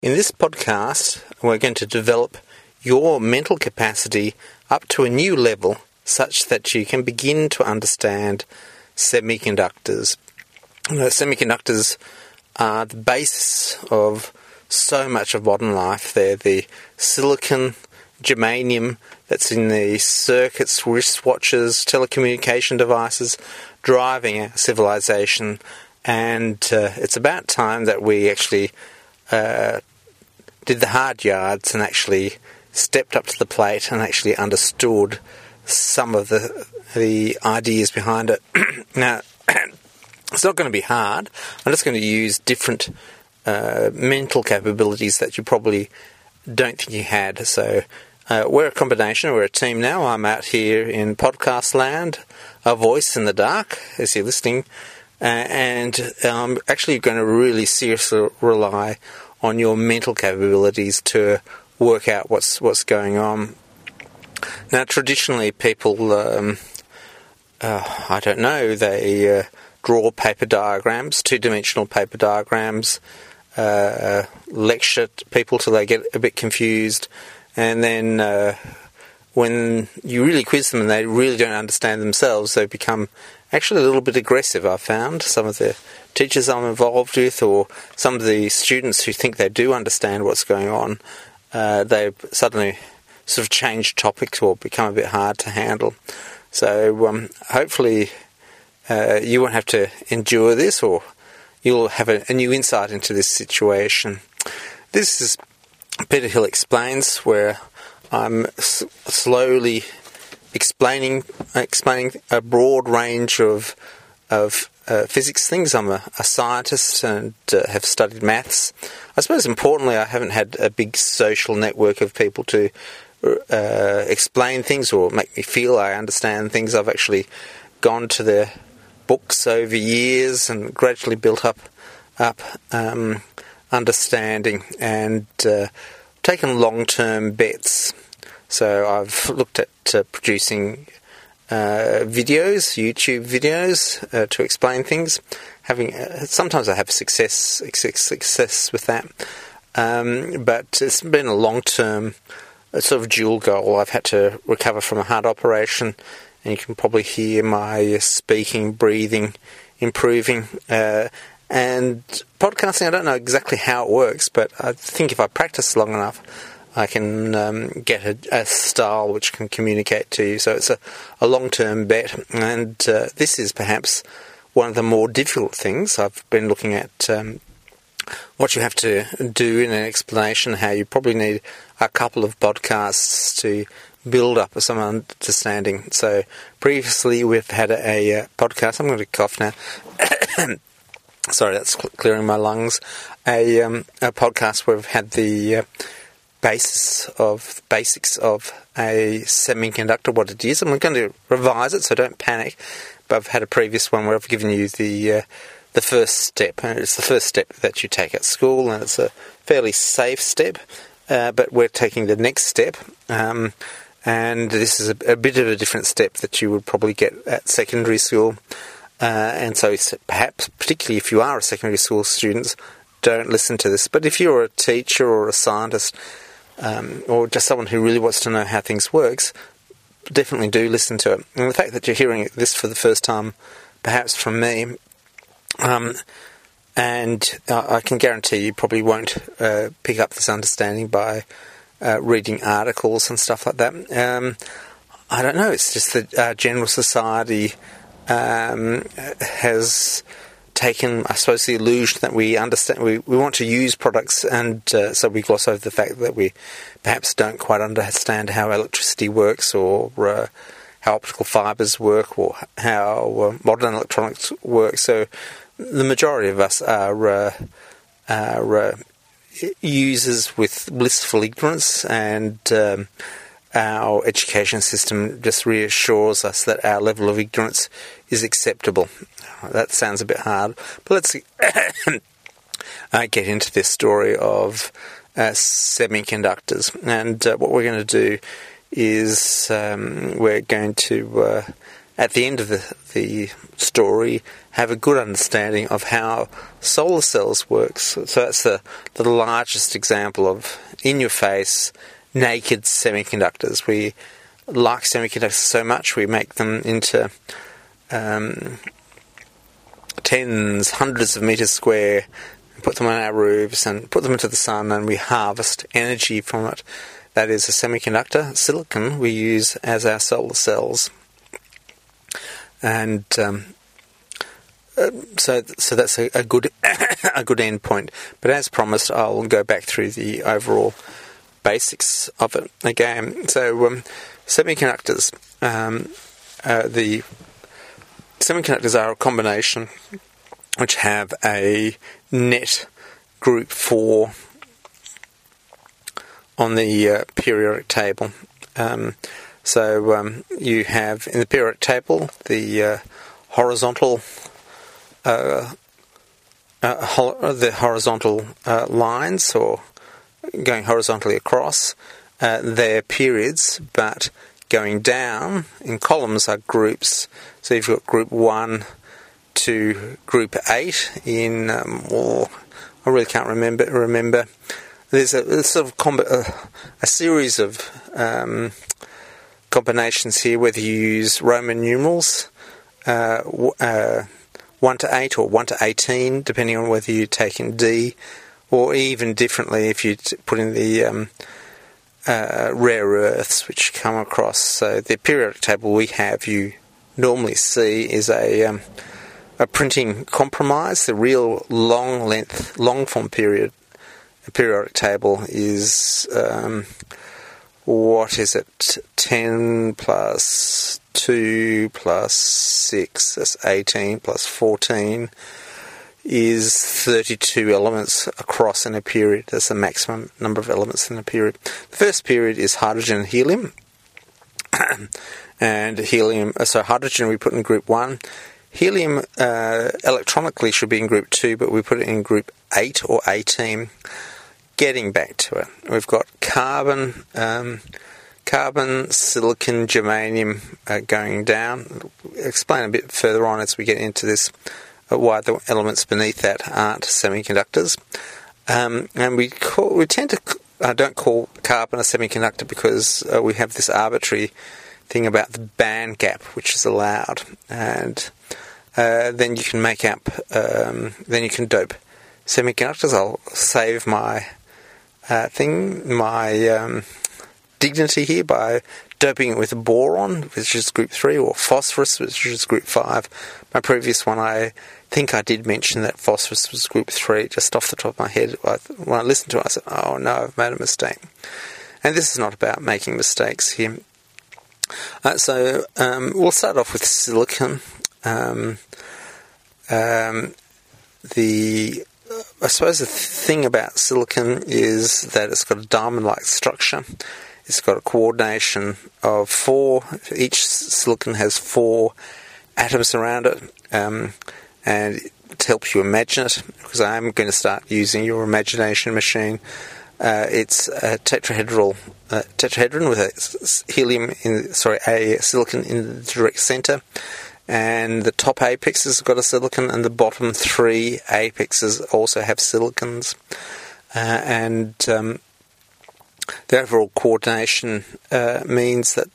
In this podcast, we're going to develop your mental capacity up to a new level such that you can begin to understand semiconductors. Semiconductors are the basis of so much of modern life. They're the silicon, germanium that's in the circuits, wristwatches, telecommunication devices driving our civilization. And it's about time that we actually did the hard yards and actually stepped up to the plate and actually understood some of the ideas behind it. Now, it's not going to be hard. I'm just going to use different mental capabilities that you probably don't think you had. So we're a combination. We're a team now. I'm out here in podcast land, a voice in the dark, as you're listening. And I'm actually going to really seriously rely on your mental capabilities to work out what's going on. Now, traditionally, people, I don't know, they draw paper diagrams, two-dimensional paper diagrams, lecture people till they get a bit confused, and then when you really quiz them and they really don't understand themselves, they become actually a little bit aggressive, I've found. Some of the teachers I'm involved with, or some of the students who think they do understand what's going on, they suddenly sort of change topics or become a bit hard to handle. So hopefully you won't have to endure this, or you'll have a new insight into this situation. This is Peter Hill Explains, where I'm slowly explaining a broad range of physics things. I'm a scientist and have studied maths. I suppose importantly, I haven't had a big social network of people to explain things or make me feel I understand things. I've actually gone to their books over years and gradually built up understanding and taken long-term bets. So I've looked at producing videos, YouTube videos, to explain things. Sometimes I have success with that, but it's been a long-term sort of dual goal. I've had to recover from a heart operation, and you can probably hear my speaking, breathing, improving. And podcasting, I don't know exactly how it works, but I think if I practice long enough, I can get a style which can communicate to you. So it's a long-term bet, and this is perhaps one of the more difficult things. I've been looking at what you have to do in an explanation, how you probably need a couple of podcasts to build up some understanding. So previously we've had a podcast. I'm going to cough now. Sorry, that's clearing my lungs. A podcast where we've had the basics of a semiconductor, what it is. I'm going to revise it, so don't panic. But I've had a previous one where I've given you the first step, and it's the first step that you take at school, and it's a fairly safe step. But we're taking the next step, and this is a bit of a different step that you would probably get at secondary school. And so perhaps, particularly if you are a secondary school student, don't listen to this. But if you're a teacher or a scientist, or just someone who really wants to know how things works, definitely do listen to it. And the fact that you're hearing this for the first time, perhaps from me, and I can guarantee you probably won't pick up this understanding by reading articles and stuff like that. I don't know, it's just that our general society has taken, I suppose, the illusion that we understand, we want to use products, and so we gloss over the fact that we perhaps don't quite understand how electricity works, or how optical fibres work, or how modern electronics work. So the majority of us are users with blissful ignorance, and our education system just reassures us that our level of ignorance is acceptable. That sounds a bit hard, but let's get into this story of semiconductors. And what we're going to do is we're going to at the end of the story, have a good understanding of how solar cells works. So that's the largest example of in-your-face, naked semiconductors. We like semiconductors so much, we make them into tens, hundreds of meters square, put them on our roofs and put them into the sun, and we harvest energy from it. That is a semiconductor. Silicon we use as our solar cells. And so that's a good a good end point. But as promised, I'll go back through the overall basics of it again. So semiconductors. The semiconductors are a combination which have a net group 4 on the periodic table. So you have in the periodic table the horizontal lines, or going horizontally across. They're periods, but going down in columns are groups. So you've got group 1 to group 8 in, I really can't remember. There's a sort of a series of combinations here, whether you use Roman numerals, 1 to 8 or 1 to 18, depending on whether you take in D, or even differently if you put in the rare earths which come across. So the periodic table we have, you normally see, is a printing compromise. The real long form periodic table is 10 plus 2 plus 6, that's 18, plus 14 is 32 elements across in a period. That's the maximum number of elements in a period. The first period is hydrogen and helium. And helium, so hydrogen we put in group 1. Helium electronically should be in group 2, but we put it in group 8 or 18. Getting back to it, we've got carbon, silicon, germanium going down. Explain a bit further on as we get into this why the elements beneath that aren't semiconductors. And we tend to don't call carbon a semiconductor because we have this arbitrary thing about the band gap which is allowed, and then you can make up, then you can dope semiconductors. I'll save my dignity here by doping it with boron, which is group 3, or phosphorus, which is group 5. My previous one, I think I did mention that phosphorus was group 3, just off the top of my head. When I listened to it, I said, oh no, I've made a mistake. And this is not about making mistakes here. So we'll start off with silicon. I suppose the thing about silicon is that it's got a diamond-like structure. It's got a coordination of 4. Each silicon has 4 atoms around it, and it helps you imagine it, because I am going to start using your imagination machine. It's a tetrahedron with a silicon in the direct center. And the top apex has got a silicon, and the bottom 3 apexes also have silicons. And the overall coordination means that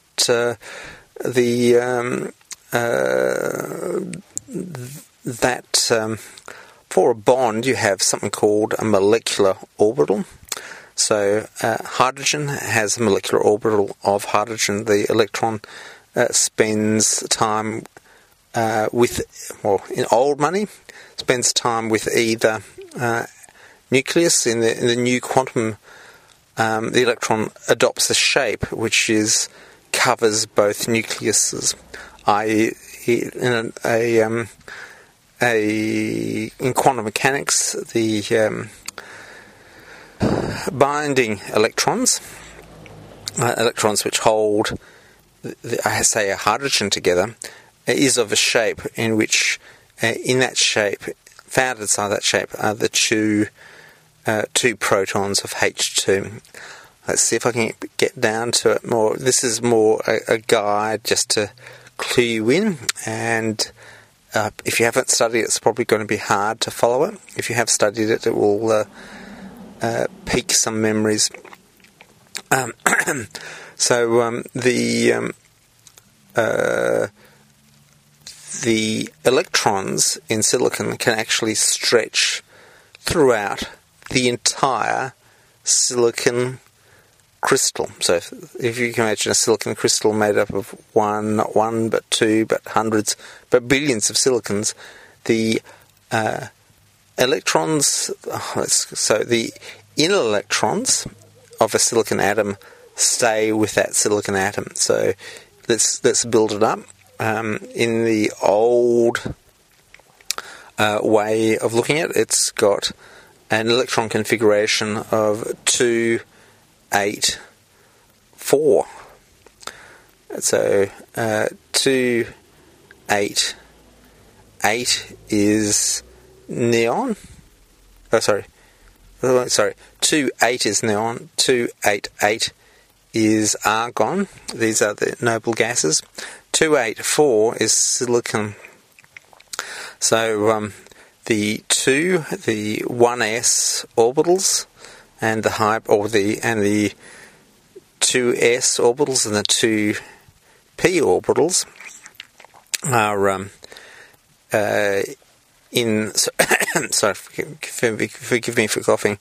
for a bond you have something called a molecular orbital. So hydrogen has a molecular orbital of hydrogen. The electron spends time in old money, spends time with either nucleus. In the new quantum, the electron adopts a shape which covers both nucleuses. In quantum mechanics, the binding electrons which hold, I say, a hydrogen together, is of a shape in which, in that shape, found inside that shape, are the two protons of H2. Let's see if I can get down to it more. This is more a guide just to clue you in, and if you haven't studied it, it's probably going to be hard to follow it. If you have studied it, it will pique some memories. The electrons in silicon can actually stretch throughout the entire silicon crystal. So if you can imagine a silicon crystal made up of not one, but two, but hundreds, but billions of silicons, the electrons, so the inner electrons of a silicon atom stay with that silicon atom. So let's build it up. In the old way of looking at it, it's got an electron configuration of 2, 8, 4. So 2, 8, 8 is neon. 2, 8 is neon. 2, 8, 8 is argon. These are the noble gases. 2, 8, 4 is silicon. So the 1s orbitals and the 2s orbitals and the 2p orbitals are sorry, forgive me for coughing.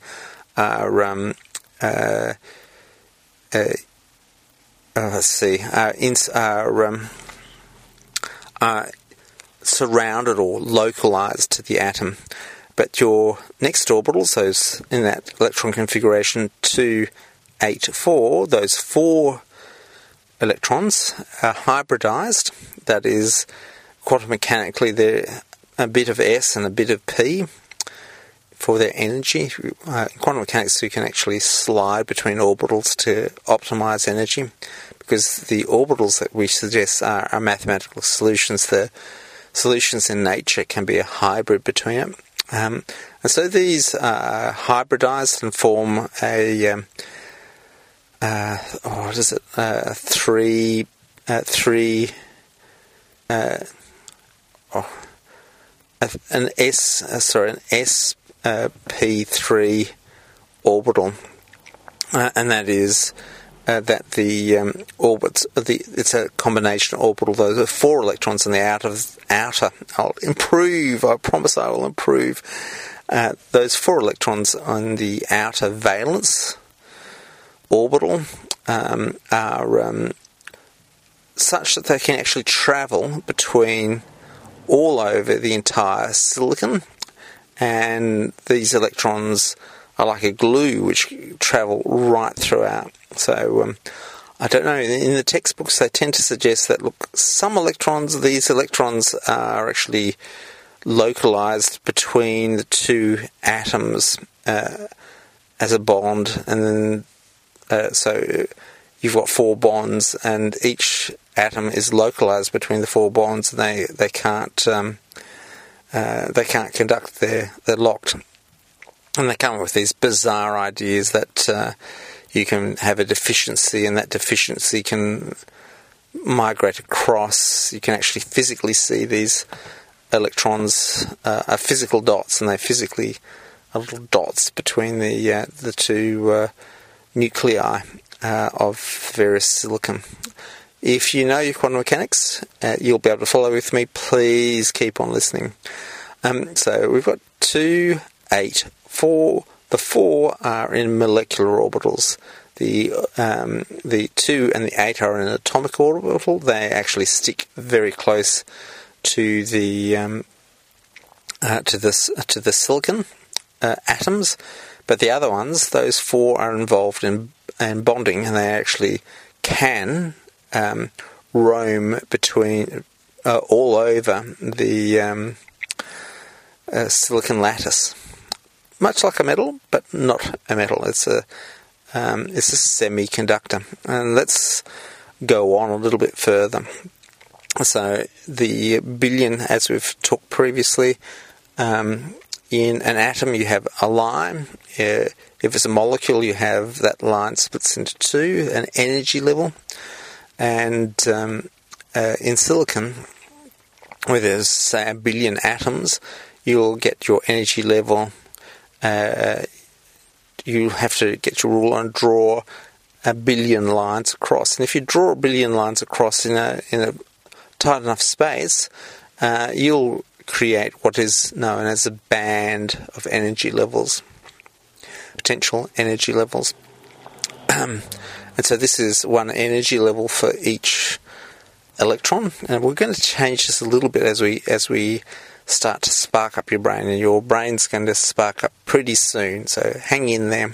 Are surrounded or localized to the atom. But your next orbitals, those in that electron configuration 2, 8, 4, those 4 electrons are hybridized. That is, quantum mechanically, they're a bit of S and a bit of P for their energy. In quantum mechanics, you can actually slide between orbitals to optimize energy, because the orbitals that we suggest are mathematical solutions. The solutions in nature can be a hybrid between them. And so these are hybridized and form an sp3 orbital, and that is that the orbits, it's a combination orbital. Those are 4 electrons in the outer. I'll improve. I promise I will improve. Those 4 electrons on the outer valence orbital are such that they can actually travel between all over the entire silicon, and these electrons are like a glue which travel right throughout. So I don't know, in the textbooks they tend to suggest that, look, these electrons are actually localized between the 2 atoms as a bond, and then so you've got 4 bonds, and each atom is localized between the 4 bonds, and they can't conduct. They're locked, and they come up with these bizarre ideas that you can have a deficiency, and that deficiency can migrate across. You can actually physically see these electrons are physical dots, and they physically are little dots between the 2 nuclei of various silicon. If you know your quantum mechanics, you'll be able to follow with me. Please keep on listening. So we've got 2, 8, 4. The 4 are in molecular orbitals. The 2 and the 8 are in an atomic orbital. They actually stick very close to the silicon atoms. But the other ones, those 4 are involved in bonding, and they actually can roam between all over the silicon lattice, much like a metal, but not a metal. It's a semiconductor. And let's go on a little bit further. So the billion, as we've talked previously, in an atom you have a line. If it's a molecule, you have that line splits into 2, an energy level, and in silicon, where there's, say, 1 billion atoms, you'll get your energy level. You have to get your ruler and draw 1 billion lines across. And if you draw 1 billion lines across in a tight enough space, you'll create what is known as a band of energy levels, potential energy levels. And so this is one energy level for each electron, and we're going to change this a little bit as we start to spark up your brain, and your brain's going to spark up pretty soon, so hang in there.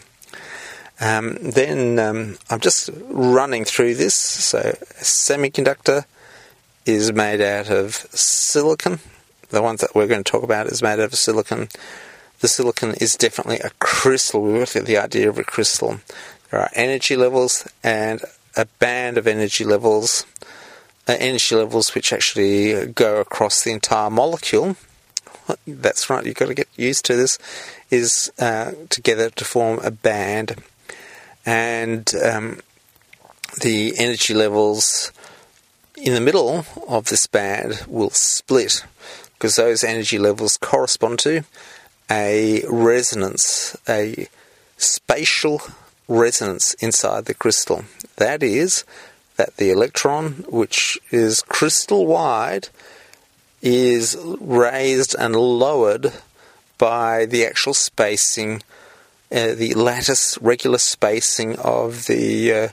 Then I'm just running through this. So a semiconductor is made out of silicon. The ones that we're going to talk about is made out of silicon. The silicon is definitely a crystal. We looked at the idea of a crystal. There are energy levels and a band of energy levels which actually go across the entire molecule. That's right, you've got to get used to this, is together to form a band. And the energy levels in the middle of this band will split, because those energy levels correspond to a resonance, a spatial resonance inside the crystal. That is, that the electron, which is crystal wide, is raised and lowered by the actual spacing, the lattice regular spacing of the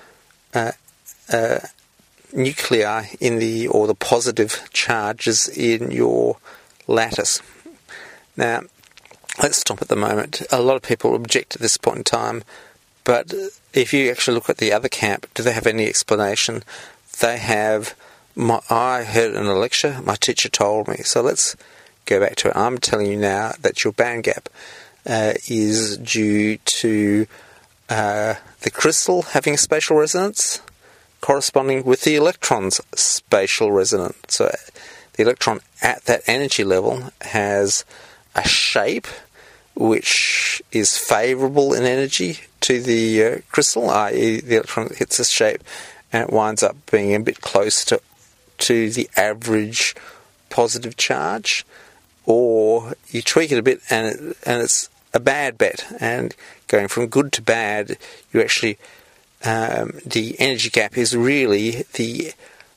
nuclei or the positive charges in your lattice. Now, let's stop at the moment. A lot of people object at this point in time, but if you actually look at the other camp, do they have any explanation? They have. I heard in a lecture, my teacher told me. So let's go back to it. I'm telling you now that your band gap is due to the crystal having a spatial resonance corresponding with the electron's spatial resonance. So the electron at that energy level has a shape which is favourable in energy to the crystal, i.e. the electron hits this shape and it winds up being a bit close to the average positive charge, or you tweak it a bit and it's a bad bet, and going from good to bad, you actually the energy gap is really it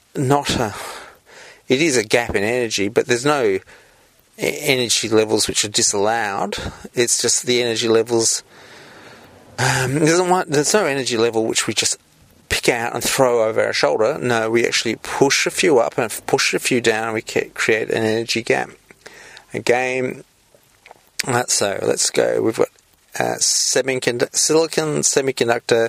is a gap in energy, but there's no energy levels which are disallowed. It's just the energy levels. There's no energy level which we just pick out and throw over our shoulder. No, we actually push a few up and push a few down, and we create an energy gap. Again, so let's go. We've got silicon semiconductor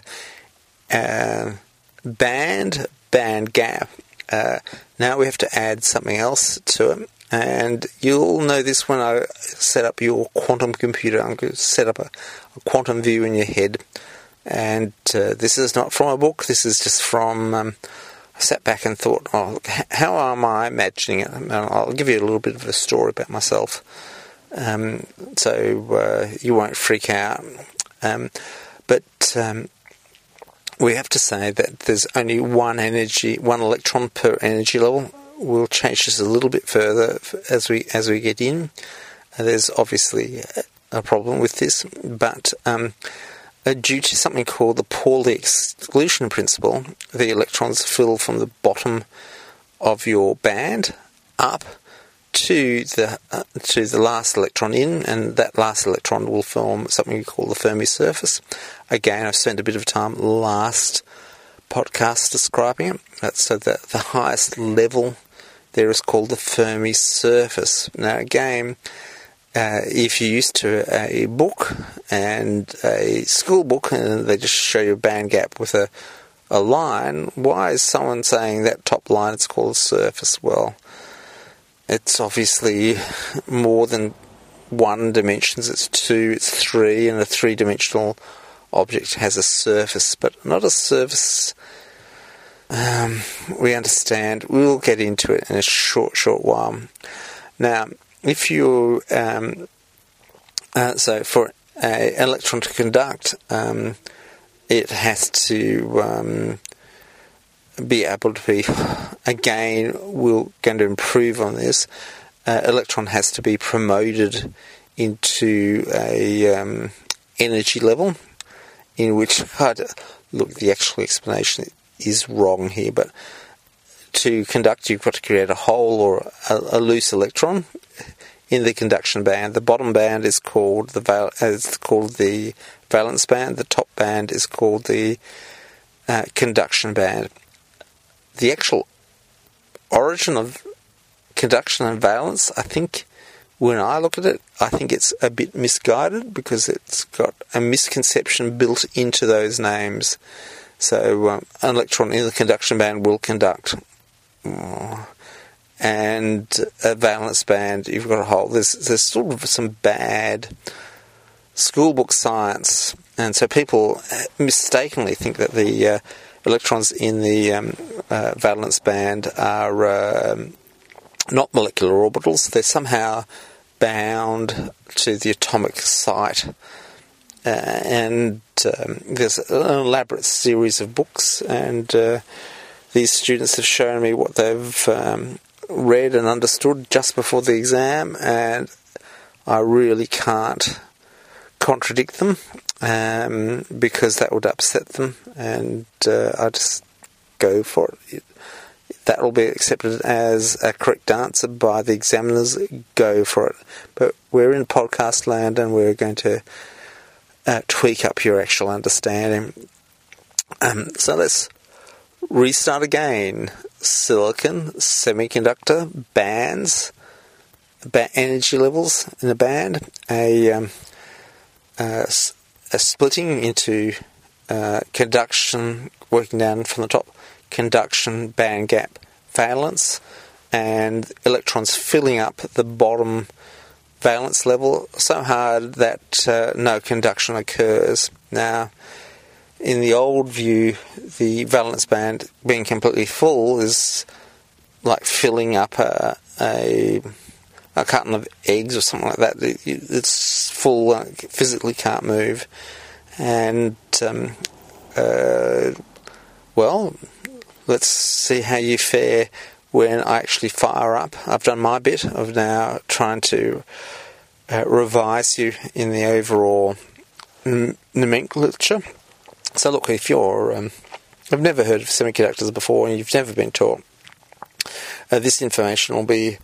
band gap. Now we have to add something else to it. And you'll know this when I set up your quantum computer. I'm going to set up a quantum view in your head. And this is not from a book. This is just from... I sat back and thought, how am I imagining it? And I'll give you a little bit of a story about myself. So you won't freak out. But we have to say that there's only one electron per energy level. We'll change this a little bit further as we get in. There's obviously a problem with this, but due to something called the Pauli exclusion principle, the electrons fill from the bottom of your band up to the last electron in, and that last electron will form something we call the Fermi surface. Again, I've spent a bit of time last podcast describing it. That's the highest level there is called the Fermi surface. Now again, if you're used to a book and a school book and they just show you a band gap with a line, why is someone saying that top line is called a surface? Well, it's obviously more than one dimensions. It's two, it's three, and a three-dimensional object has a surface, but not a surface. We understand. We'll get into it in a short while. Now, if you so for an electron to conduct, it has to be able to be, again, we're going to improve on this. Electron has to be promoted into a energy level in which, look, the actual explanation is wrong here, but to conduct, you've got to create a hole or a loose electron in the conduction band. The bottom band is called the valence band. The top band is called the conduction band. The actual origin of conduction and valence, I think, when I look at it, I think it's a bit misguided because it's got a misconception built into those names. So an electron in the conduction band will conduct, and a valence band, you've got a hole. There's sort of some bad schoolbook science, and so people mistakenly think that the electrons in the valence band are not molecular orbitals. They're somehow bound to the atomic site, and there's an elaborate series of books, and these students have shown me what they've read and understood just before the exam, and I really can't contradict them because that would upset them, and I just go for it. That will be accepted as a correct answer by the examiners. Go for it. But we're in podcast land, and we're going to tweak up your actual understanding. So let's restart again. Silicon, semiconductor, bands, energy levels in a band, a splitting into conduction, working down from the top, conduction, band gap, valence, and electrons filling up the bottom valence level so hard that no conduction occurs. Now, in the old view, the valence band being completely full is like filling up a carton of eggs or something like that. It's full, physically can't move. And, well, let's see how you fare when I actually fire up. I've done my bit of now trying to revise you in the overall nomenclature. So look, if you're, I've never heard of semiconductors before and you've never been taught, this information will be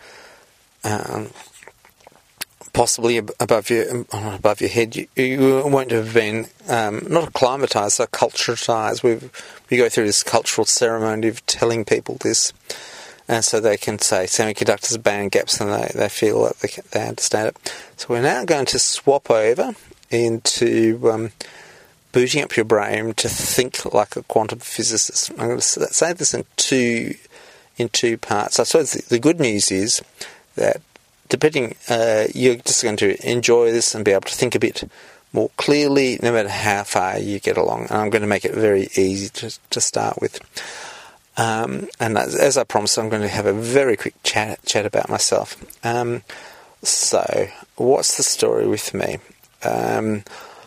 possibly above your head. You won't have been not acclimatised, so culturised. We go through this cultural ceremony of telling people this, and so they can say semiconductors, band gaps, and they feel like they understand it. So we're now going to swap over into booting up your brain to think like a quantum physicist. I'm going to say this in two parts. I suppose the good news is that depending, you're just going to enjoy this and be able to think a bit more clearly no matter how far you get along. And I'm going to make it very easy to start with. And as I promised, I'm going to have a very quick chat about myself. So, what's the story with me? I'm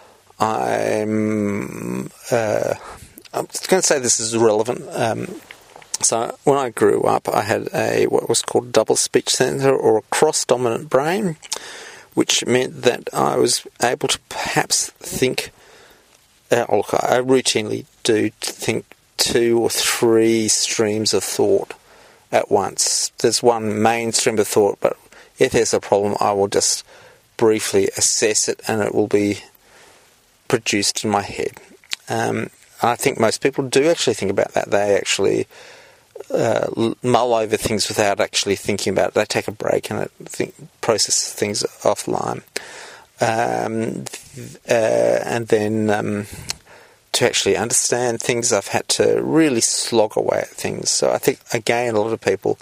going to say this is relevant. So when I grew up, I had what was called double speech center or a cross-dominant brain, which meant that I was able to perhaps think, look, I routinely do think 2 or 3 streams of thought at once. There's one main stream of thought, but if there's a problem, I will just briefly assess it and it will be produced in my head. I think most people do actually think about that. They actually mull over things without actually thinking about it. They take a break and process things offline. And then to actually understand things, I've had to really slog away at things. So I think, again, a lot of people,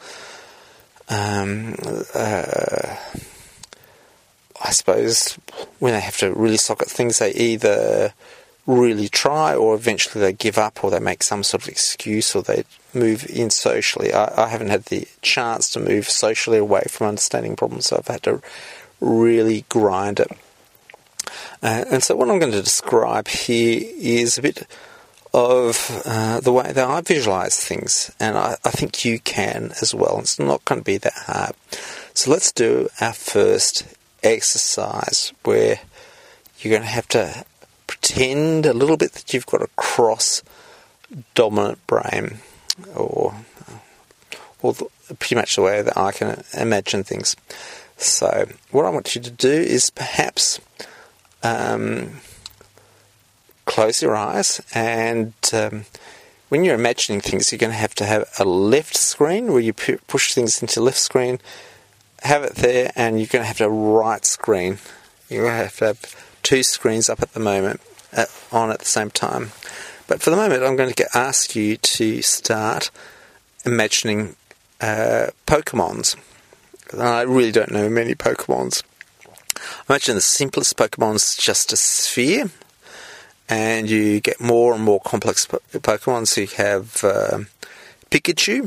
I suppose, when they have to really slog at things, they either really try or eventually they give up or they make some sort of excuse or they move in socially. I haven't had the chance to move socially away from understanding problems, so I've had to really grind it. And so what I'm going to describe here is a bit of the way that I visualize things, and I think you can as well. It's not going to be that hard. So let's do our first exercise, where you're going to have to pretend a little bit that you've got a cross-dominant brain, or pretty much the way that I can imagine things. So what I want you to do is perhaps close your eyes, and when you're imagining things, you're going to have a left screen where you push things into left screen, have it there, and you're going to have a right screen. You're going to have two screens up at the moment, on at the same time. But for the moment, I'm going to ask you to start imagining Pokemons. I really don't know many Pokemons. Imagine the simplest Pokemon's just a sphere, and you get more and more complex Pokemon. So you have Pikachu,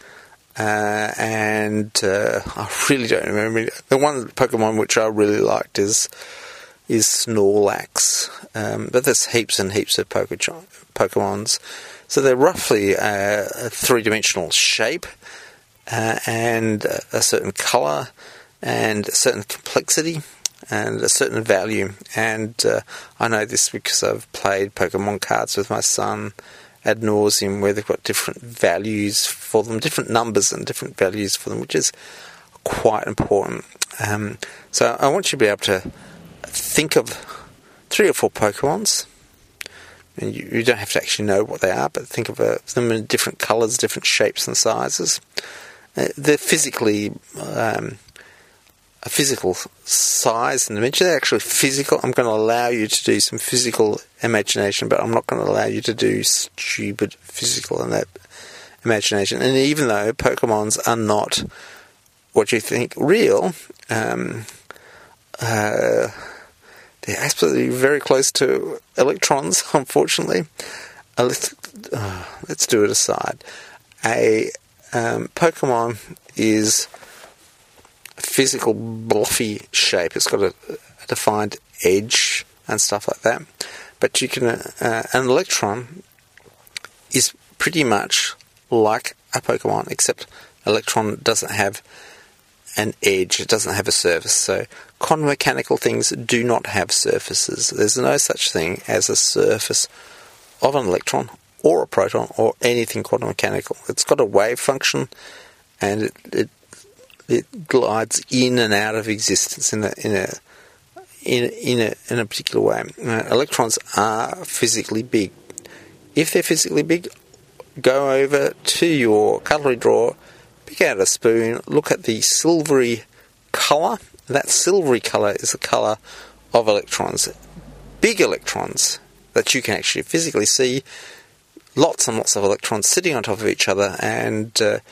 and I really don't remember. The one Pokemon which I really liked is Snorlax, but there's heaps and heaps of Pokemons. So they're roughly a three-dimensional shape, and a certain colour, and a certain complexity, and a certain value. And I know this because I've played Pokemon cards with my son ad nauseum, where they've got different values for them, different numbers and different values for them, which is quite important. So I want you to be able to think of 3 or 4 Pokemons. And you don't have to actually know what they are, but think of them in different colours, different shapes and sizes. They're physically a physical size and dimension. They're actually physical. I'm going to allow you to do some physical imagination, but I'm not going to allow you to do stupid physical and that imagination. And even though Pokemons are not what you think real, they're absolutely very close to electrons, unfortunately. Let's do it aside. A Pokemon is a physical bluffy shape. It's got a defined edge and stuff like that. But you can an electron is pretty much like a Pokemon, except electron doesn't have an edge. It doesn't have a surface. So quantum mechanical things do not have surfaces. There's no such thing as a surface of an electron or a proton or anything quantum mechanical. It's got a wave function, and it glides in and out of existence in a particular way. Electrons are physically big. If they're physically big, go over to your cutlery drawer, pick out a spoon, look at the silvery colour. That silvery colour is the colour of electrons. Big electrons that you can actually physically see, lots and lots of electrons sitting on top of each other, and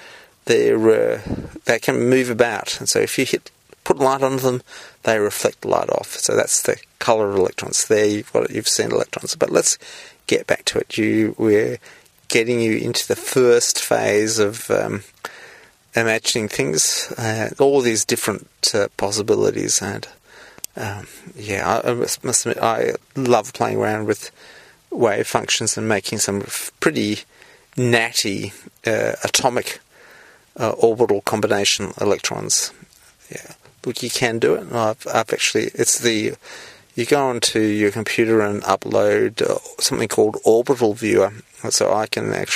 they can move about. And so if you put light on them, they reflect light off. So that's the colour of electrons. There you've seen electrons. But let's get back to it. We're getting you into the first phase of imagining things, all these different possibilities. And I must admit, I love playing around with wave functions and making some pretty natty atomic orbital combination electrons. Yeah, look, you can do it. I've actually, you go onto your computer and upload something called Orbital Viewer. So I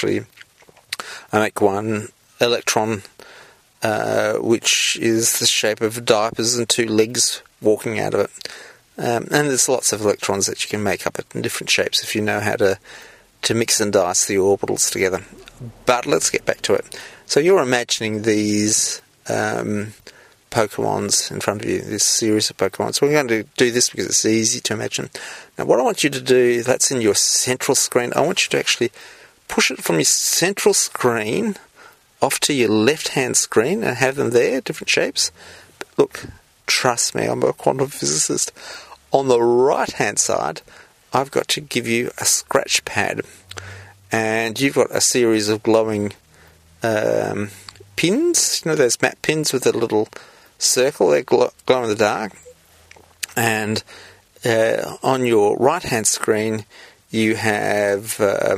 make one electron which is the shape of diapers and 2 legs walking out of it. And there's lots of electrons that you can make up in different shapes if you know how to mix and dice the orbitals together. But let's get back to it. So you're imagining these Pokemons in front of you, this series of Pokemon. So we're going to do this because it's easy to imagine. Now what I want you to do, that's in your central screen, I want you to actually push it from your central screen off to your left-hand screen and have them there, different shapes. But look, trust me, I'm a quantum physicist. On the right-hand side, I've got to give you a scratch pad. And you've got a series of glowing pins. You know those map pins with a little circle? They glow in the dark. And on your right-hand screen, you have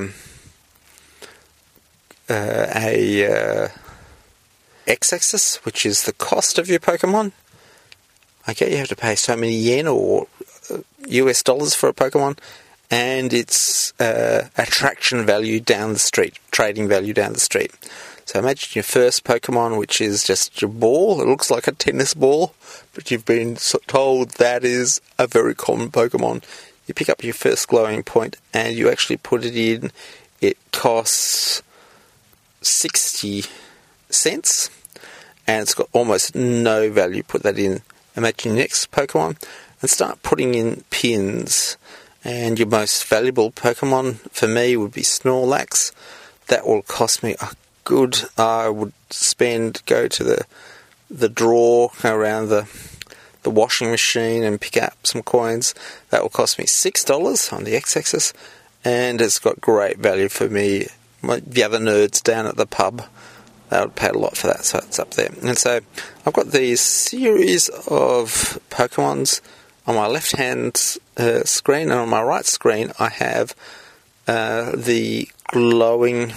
a x-axis, which is the cost of your Pokemon. Okay, you have to pay so many yen or US dollars for a Pokemon, and its attraction value down the street, trading value down the street. So imagine your first Pokemon, which is just your ball. It looks like a tennis ball, but you've been told that is a very common Pokemon. You pick up your first glowing point and you actually put it in. It costs 60 cents and it's got almost no value. Put that in. Imagine your next Pokemon and start putting in pins. And your most valuable Pokemon for me would be Snorlax. That will cost me a good. I would go to the drawer, go around the washing machine and pick up some coins. That will cost me $6 on the x-axis, and it's got great value for me. The other nerds down at the pub, they would pay a lot for that, so it's up there. And so I've got these series of Pokemons on my left-hand screen, and on my right screen I have the glowing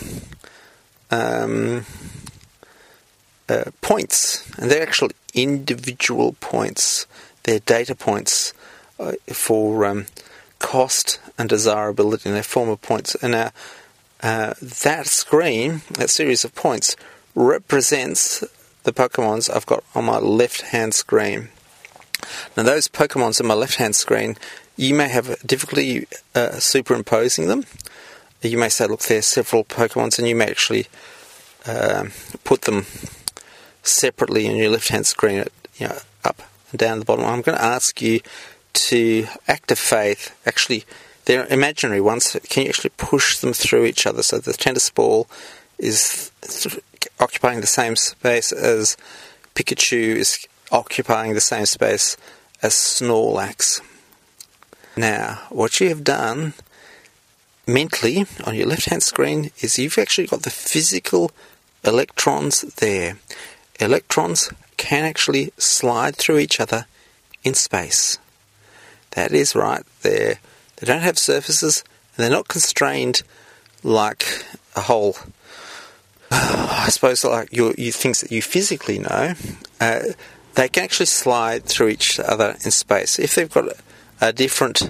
points, and they're actually individual points. They're data points for cost and desirability, and they're form points. And now that screen, that series of points, represents the Pokemons I've got on my left-hand screen. Now those Pokemons on my left-hand screen, you may have difficulty superimposing them. You may say, look, there's several Pokemons, and you may actually put them separately in your left-hand screen, up and down the bottom. I'm going to ask you to act of faith. Actually, they're imaginary ones. Can you actually push them through each other? So the tennis ball is occupying the same space as Pikachu is occupying the same space as Snorlax. Now, what you have done mentally on your left-hand screen is you've actually got the physical electrons there. Electrons can actually slide through each other in space. That is right. They don't have surfaces, and they're not constrained like a whole, I suppose, like you things that you physically know. They can actually slide through each other in space. If they've got a different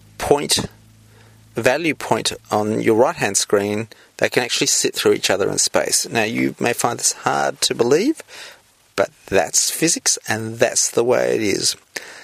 value point on your right-hand screen, they can actually sit through each other in space. Now, you may find this hard to believe, but that's physics, and that's the way it is.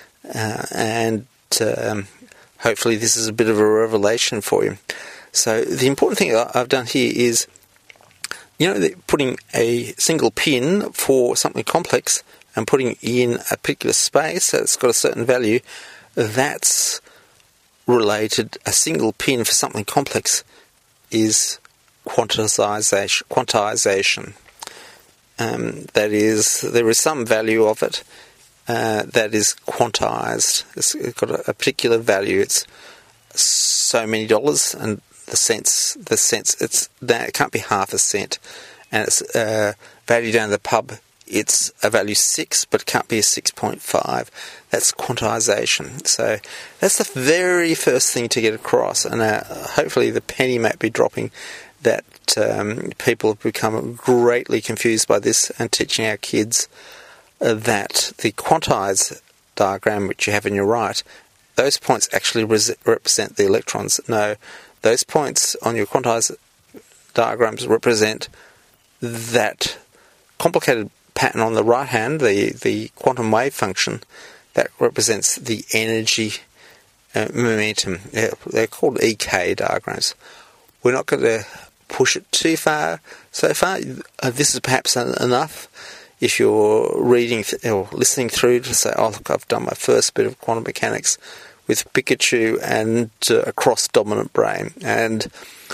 Hopefully this is a bit of a revelation for you. So the important thing I've done here is, putting a single pin for something complex and putting in a particular space that's got a certain value, that's related. A single pin for something complex is quantization. That is, there is some value of it that is quantized. It's got a particular value. It's so many dollars, and the cents. It can't be half a cent, and it's value down the pub. It's a value 6, but it can't be a 6.5. That's quantization. So that's the very first thing to get across, and hopefully the penny might be dropping that people have become greatly confused by this, and teaching our kids that the quantized diagram, which you have on your right, those points actually represent the electrons. No, those points on your quantized diagrams represent that complicated pattern on the right hand, the quantum wave function, that represents the energy momentum. They're called EK diagrams. We're not going to push it too far so far. This is perhaps enough if you're reading or listening through to say, oh, look, I've done my first bit of quantum mechanics with Pikachu and a cross-dominant brain. And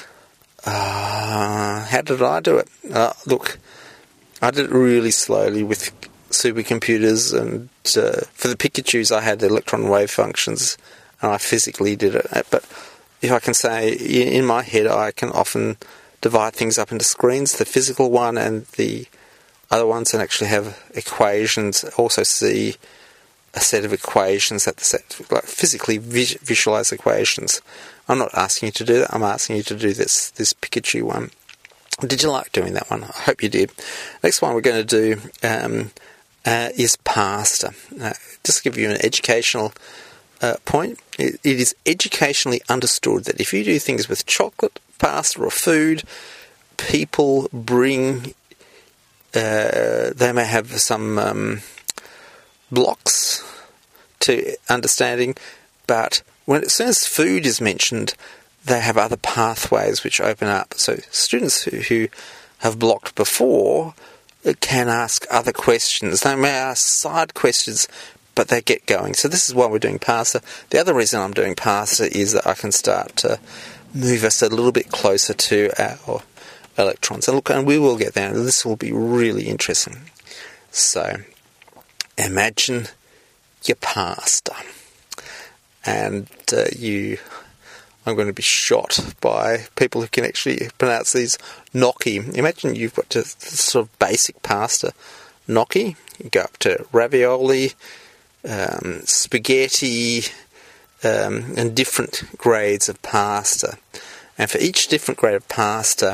how did I do it? Look, I did it really slowly with supercomputers, and for the Pikachus I had the electron wave functions, and I physically did it. But if I can say, in my head, I can often divide things up into screens, the physical one and the other ones, and actually have equations, also see a set of equations that the set, like physically visualize equations. I'm not asking you to do that. I'm asking you to do this Pikachu one. Did you like doing that one? I hope you did. Next one we're going to do is pasta. Just to give you an educational point, it is educationally understood that if you do things with chocolate, pasta or food, people bring, they may have some blocks to understanding, but as soon as food is mentioned, they have other pathways which open up. So students who have blocked before can ask other questions. They may ask side questions, but they get going. So this is why we're doing pasta. The other reason I'm doing pasta is that I can start to move us a little bit closer to our electrons. And look, and we will get there. This will be really interesting. So imagine your pasta, and I'm going to be shot by people who can actually pronounce these gnocchi. Imagine you've got to sort of basic pasta gnocchi. You go up to ravioli, spaghetti, and different grades of pasta. And for each different grade of pasta,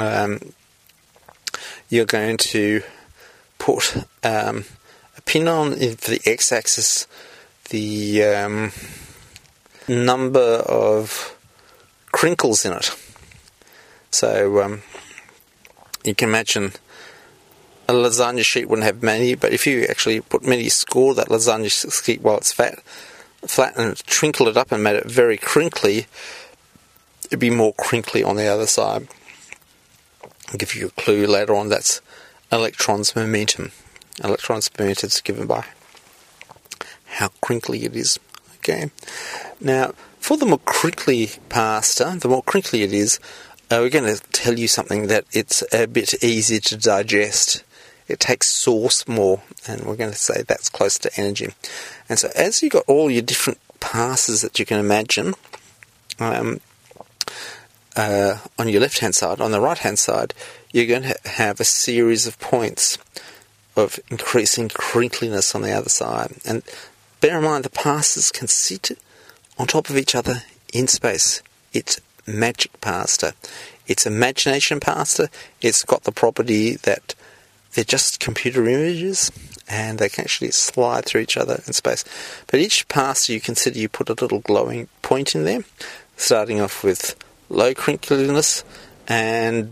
you're going to put a pin on for the x-axis the number of crinkles in it. So you can imagine a lasagna sheet wouldn't have many, but if you actually put many, score that lasagna sheet while it's flat and trinkle it up and made it very crinkly, it'd be more crinkly on the other side. I'll give you a clue later on. That's electrons momentum. Electrons momentum is given by how crinkly it is. Okay. Now, for the more crinkly pasta, the more crinkly it is, we're going to tell you something that it's a bit easier to digest. It takes sauce more, and we're going to say that's close to energy. And so as you've got all your different pastas that you can imagine, on your left-hand side, on the right-hand side, you're going to have a series of points of increasing crinkliness on the other side. And bear in mind, the pastas can sit on top of each other in space. It's magic pasta. It's imagination pasta. It's got the property that they're just computer images and they can actually slide through each other in space. But each pasta you consider, you put a little glowing point in there, starting off with low crinkliness and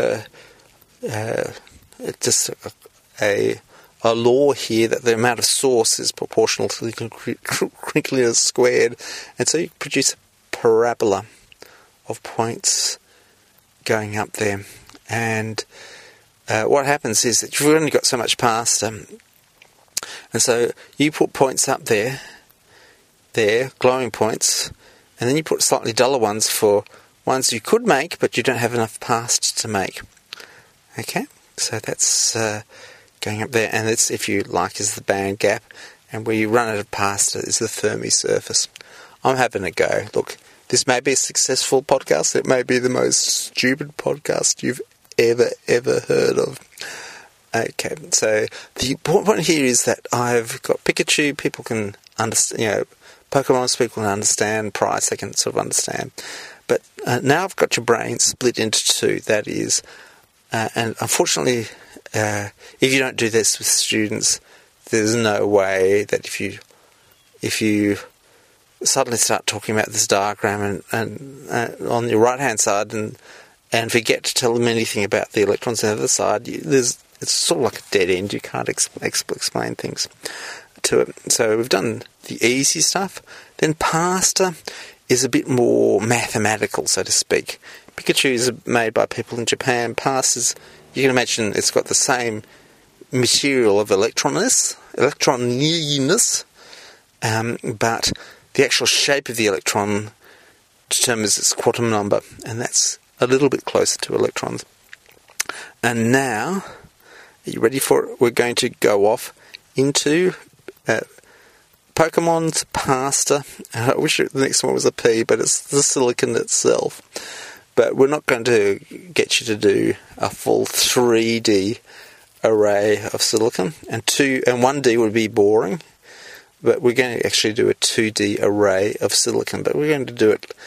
just a law here that the amount of sauce is proportional to the crinkliness squared, and so you produce a parabola of points going up there. And what happens is that you've only got so much pasta, and so you put points up there, glowing points, and then you put slightly duller ones for ones you could make, but you don't have enough pasta to make. Okay, so that's going up there, and it's, if you like, is the band gap, and where you run out of pasta is the Fermi surface. I'm having a go. Look, this may be a successful podcast. It may be the most stupid podcast you've ever heard of. Okay, so the important point here is that I've got Pikachu. People can understand, Pokemon people can understand. Price, they can sort of understand. But now I've got your brain split into two. That is, and unfortunately, if you don't do this with students, there's no way that if you suddenly start talking about this diagram and on your right hand side and forget to tell them anything about the electrons on the other side, it's sort of like a dead end. You can't explain things to it. So we've done the easy stuff. Then pasta is a bit more mathematical, so to speak. Pikachu is made by people in Japan. Pasta's, you can imagine, it's got the same material of electroniness, but the actual shape of the electron determines its quantum number, and that's a little bit closer to electrons. And now, are you ready for it? We're going to go off into Pokemon's pasta. I wish the next one was a P, but it's the silicon itself. But we're not going to get you to do a full 3D array of silicon, and 1D would be boring. but we're going to actually do a 2D array of silicon, but we're going to do it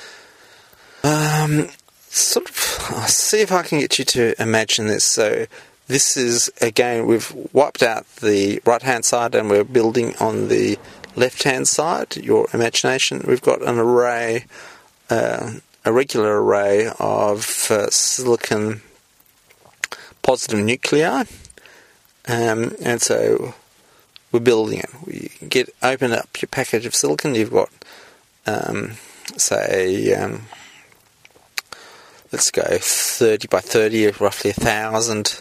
sort of, I'll see if I can get you to imagine this. So this is, again, we've wiped out the right-hand side and we're building on the left-hand side, your imagination. We've got an array, a regular array of silicon positive nuclei, and so we're building it. We open up your package of silicon. You've got, let's go 30 by 30, roughly 1,000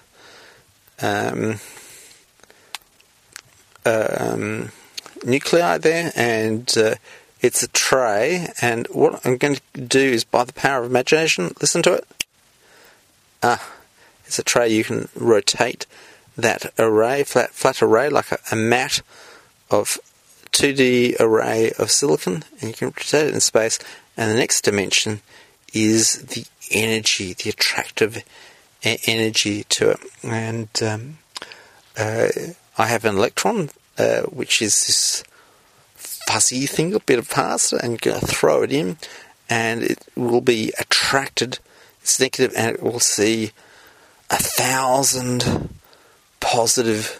nuclei there, and it's a tray. And what I'm going to do is, by the power of imagination, listen to it. It's a tray. You can rotate that array, flat array, like a mat of 2D array of silicon, and you can rotate it in space. And the next dimension is the energy, the attractive energy to it. And I have an electron, which is this fuzzy thing, a bit of pasta, and you're going to throw it in, and it will be attracted. It's negative, and it will see 1,000 positive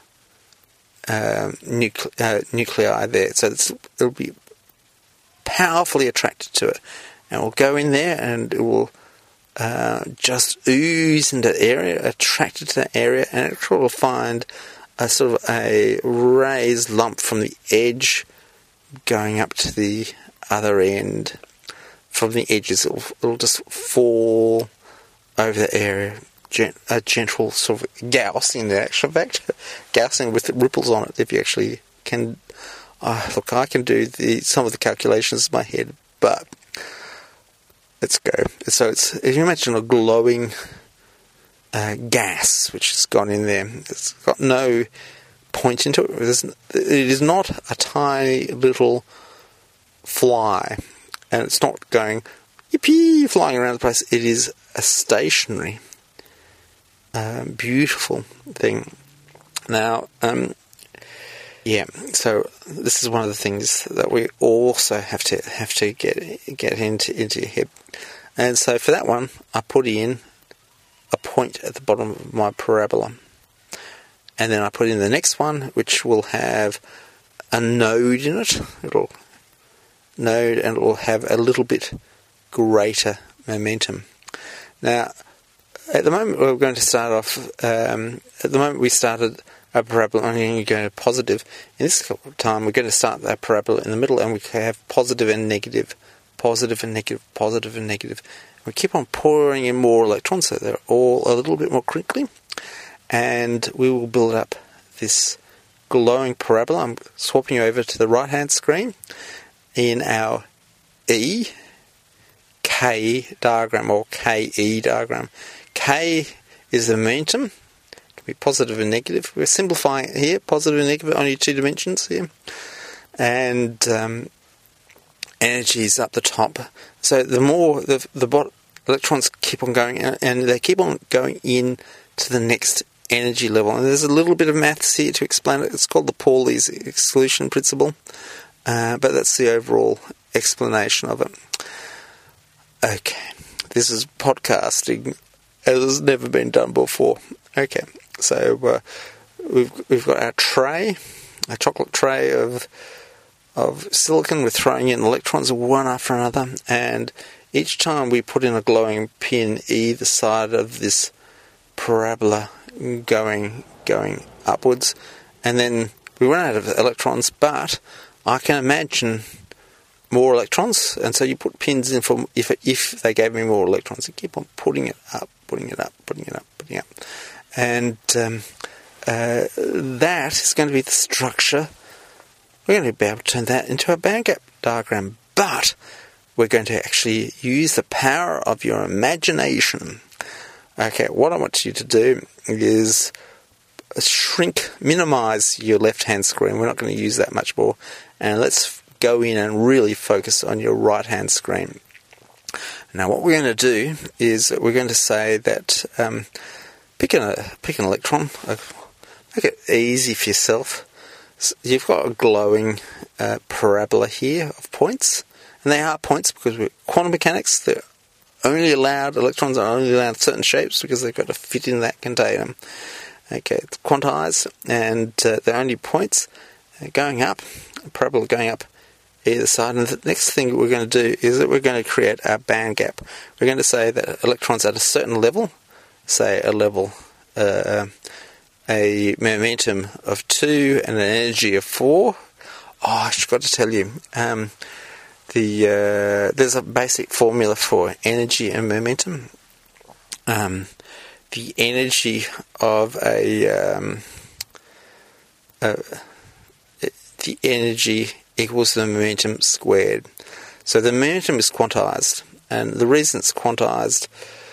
nuclei there. So it'll be powerfully attracted to it, and we'll go in there, and it will just ooze into that area, attracted to that area, and it will find a sort of a raised lump from the edge going up to the other end. From the edges, it'll just fall over the area. A gentle sort of gaussing, the actual fact, gaussing with ripples on it. If you actually can, look, I can do some of the calculations in my head, but let's go. So if you imagine a glowing gas which has gone in there, it's got no point into it. It is not a tiny little fly, and it's not going yippee flying around the place. It is a stationary, beautiful thing. Now, so this is one of the things that we also have to get into your head. And so for that one, I put in a point at the bottom of my parabola. And then I put in the next one, which will have a node in it. It'll have a little bit greater momentum. Now, at the moment we're going to start off, at the moment we started a parabola, I'm going to go positive. In this time we're going to start that parabola in the middle, and we have positive and negative, positive and negative, positive and negative. We keep on pouring in more electrons, so they're all a little bit more crinkly, and we will build up this glowing parabola. I'm swapping over to the right hand screen in our K diagram, or KE diagram. K is the momentum. It can be positive and negative. We're simplifying it here, positive and negative, only 2 dimensions here. And energy is up the top. So the more the electrons keep on going, and they keep on going in to the next energy level. And there's a little bit of maths here to explain it. It's called the Pauli's exclusion principle, but that's the overall explanation of it. Okay, this is podcasting as has never been done before. Okay, so we've got our tray, a chocolate tray of silicon. We're throwing in electrons one after another, and each time we put in a glowing pin either side of this parabola going upwards, and then we run out of electrons, but I can imagine more electrons, and so you put pins in for if they gave me more electrons. You keep on putting it up, and that is going to be the structure. We're going to be able to turn that into a band gap diagram, but we're going to actually use the power of your imagination. Okay, what I want you to do is minimize your left-hand screen. We're not going to use that much more, and let's go in and really focus on your right-hand screen. Now, what we're going to do is we're going to say that pick an electron, make it easy for yourself. So you've got a glowing parabola here of points, and they are points because with quantum mechanics, electrons are only allowed certain shapes because they've got to fit in that container. Okay, it's quantized, and they're only points going up, a parabola going up either side. And the next thing we're going to do is that we're going to create our band gap. We're going to say that electrons at a certain level, say a level, a momentum of 2 and an energy of 4. I forgot to tell you, there's a basic formula for energy and momentum. The energy of the energy equals the momentum squared. So the momentum is quantized, and the reason it's quantized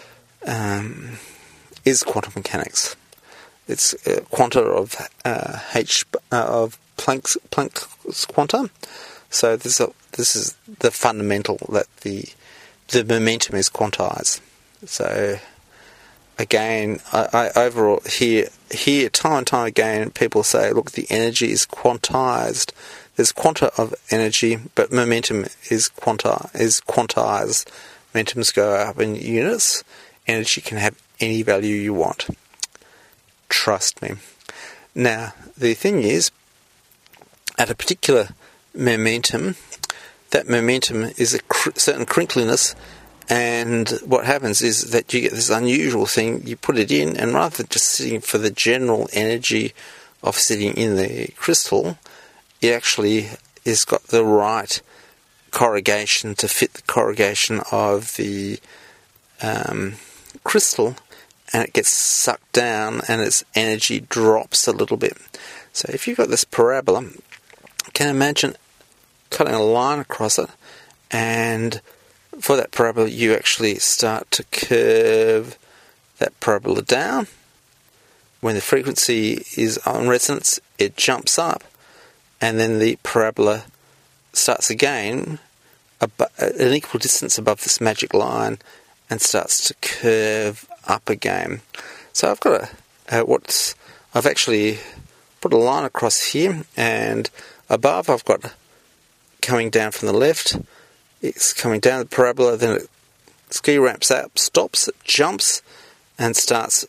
is quantum mechanics. It's quanta of of Planck's quanta. So this is the fundamental, that the momentum is quantized. So again, I overall here time and time again, people say, look, the energy is quantized. There's quanta of energy, but momentum is quantized. Momentums go up in units. Energy can have any value you want. Trust me. Now, the thing is, at a particular momentum, that momentum is a certain crinkliness, and what happens is that you get this unusual thing. You put it in, and rather than just sitting for the general energy of sitting in the crystal, it actually has got the right corrugation to fit the corrugation of the crystal, and it gets sucked down and its energy drops a little bit. So if you've got this parabola, you can imagine cutting a line across it, and for that parabola you actually start to curve that parabola down. When the frequency is on resonance, it jumps up, and then the parabola starts again an equal distance above this magic line and starts to curve up again. So I've got I've actually put a line across here, and above I've got coming down from the left, it's coming down the parabola, then it ski ramps up, stops, it jumps and starts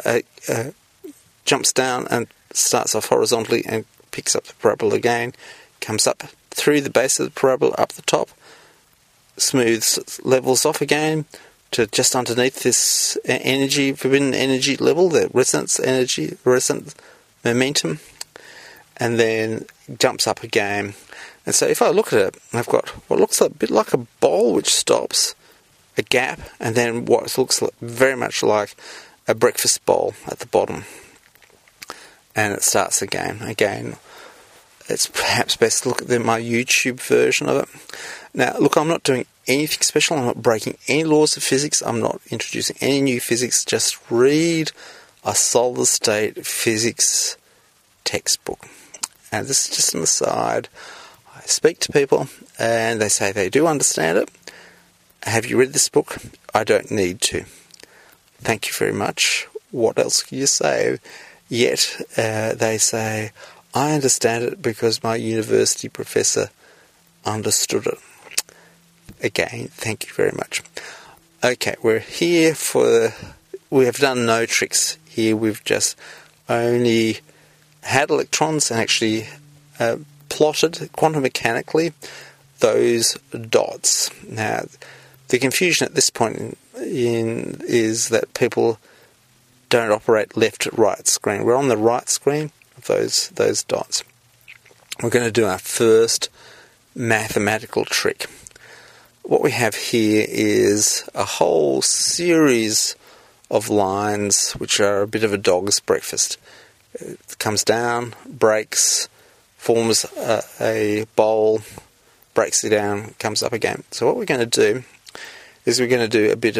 jumps down and starts off horizontally and picks up the parabola again, comes up through the base of the parabola, up the top, smooths, levels off again to just underneath this forbidden energy level, the resonance energy, resonant momentum, and then jumps up again. And so if I look at it, I've got what looks a bit like a bowl which stops, a gap, and then what looks very much like a breakfast bowl at the bottom. And it starts again. Again, it's perhaps best to look at my YouTube version of it. Now, look, I'm not doing anything special. I'm not breaking any laws of physics. I'm not introducing any new physics. Just read a solid-state physics textbook. And this is just an aside. I speak to people, and they say they do understand it. Have you read this book? I don't need to. Thank you very much. What else can you say? Yet, they say, I understand it because my university professor understood it. Again, thank you very much. Okay, we're here we have done no tricks here. We've just only had electrons and actually plotted quantum mechanically those dots. Now, the confusion at this point is that people don't operate left-right screen. We're on the right screen of those dots. We're going to do our first mathematical trick. What we have here is a whole series of lines which are a bit of a dog's breakfast. It comes down, breaks, forms a bowl, breaks it down, comes up again. So what we're going to do is we're going to do a bit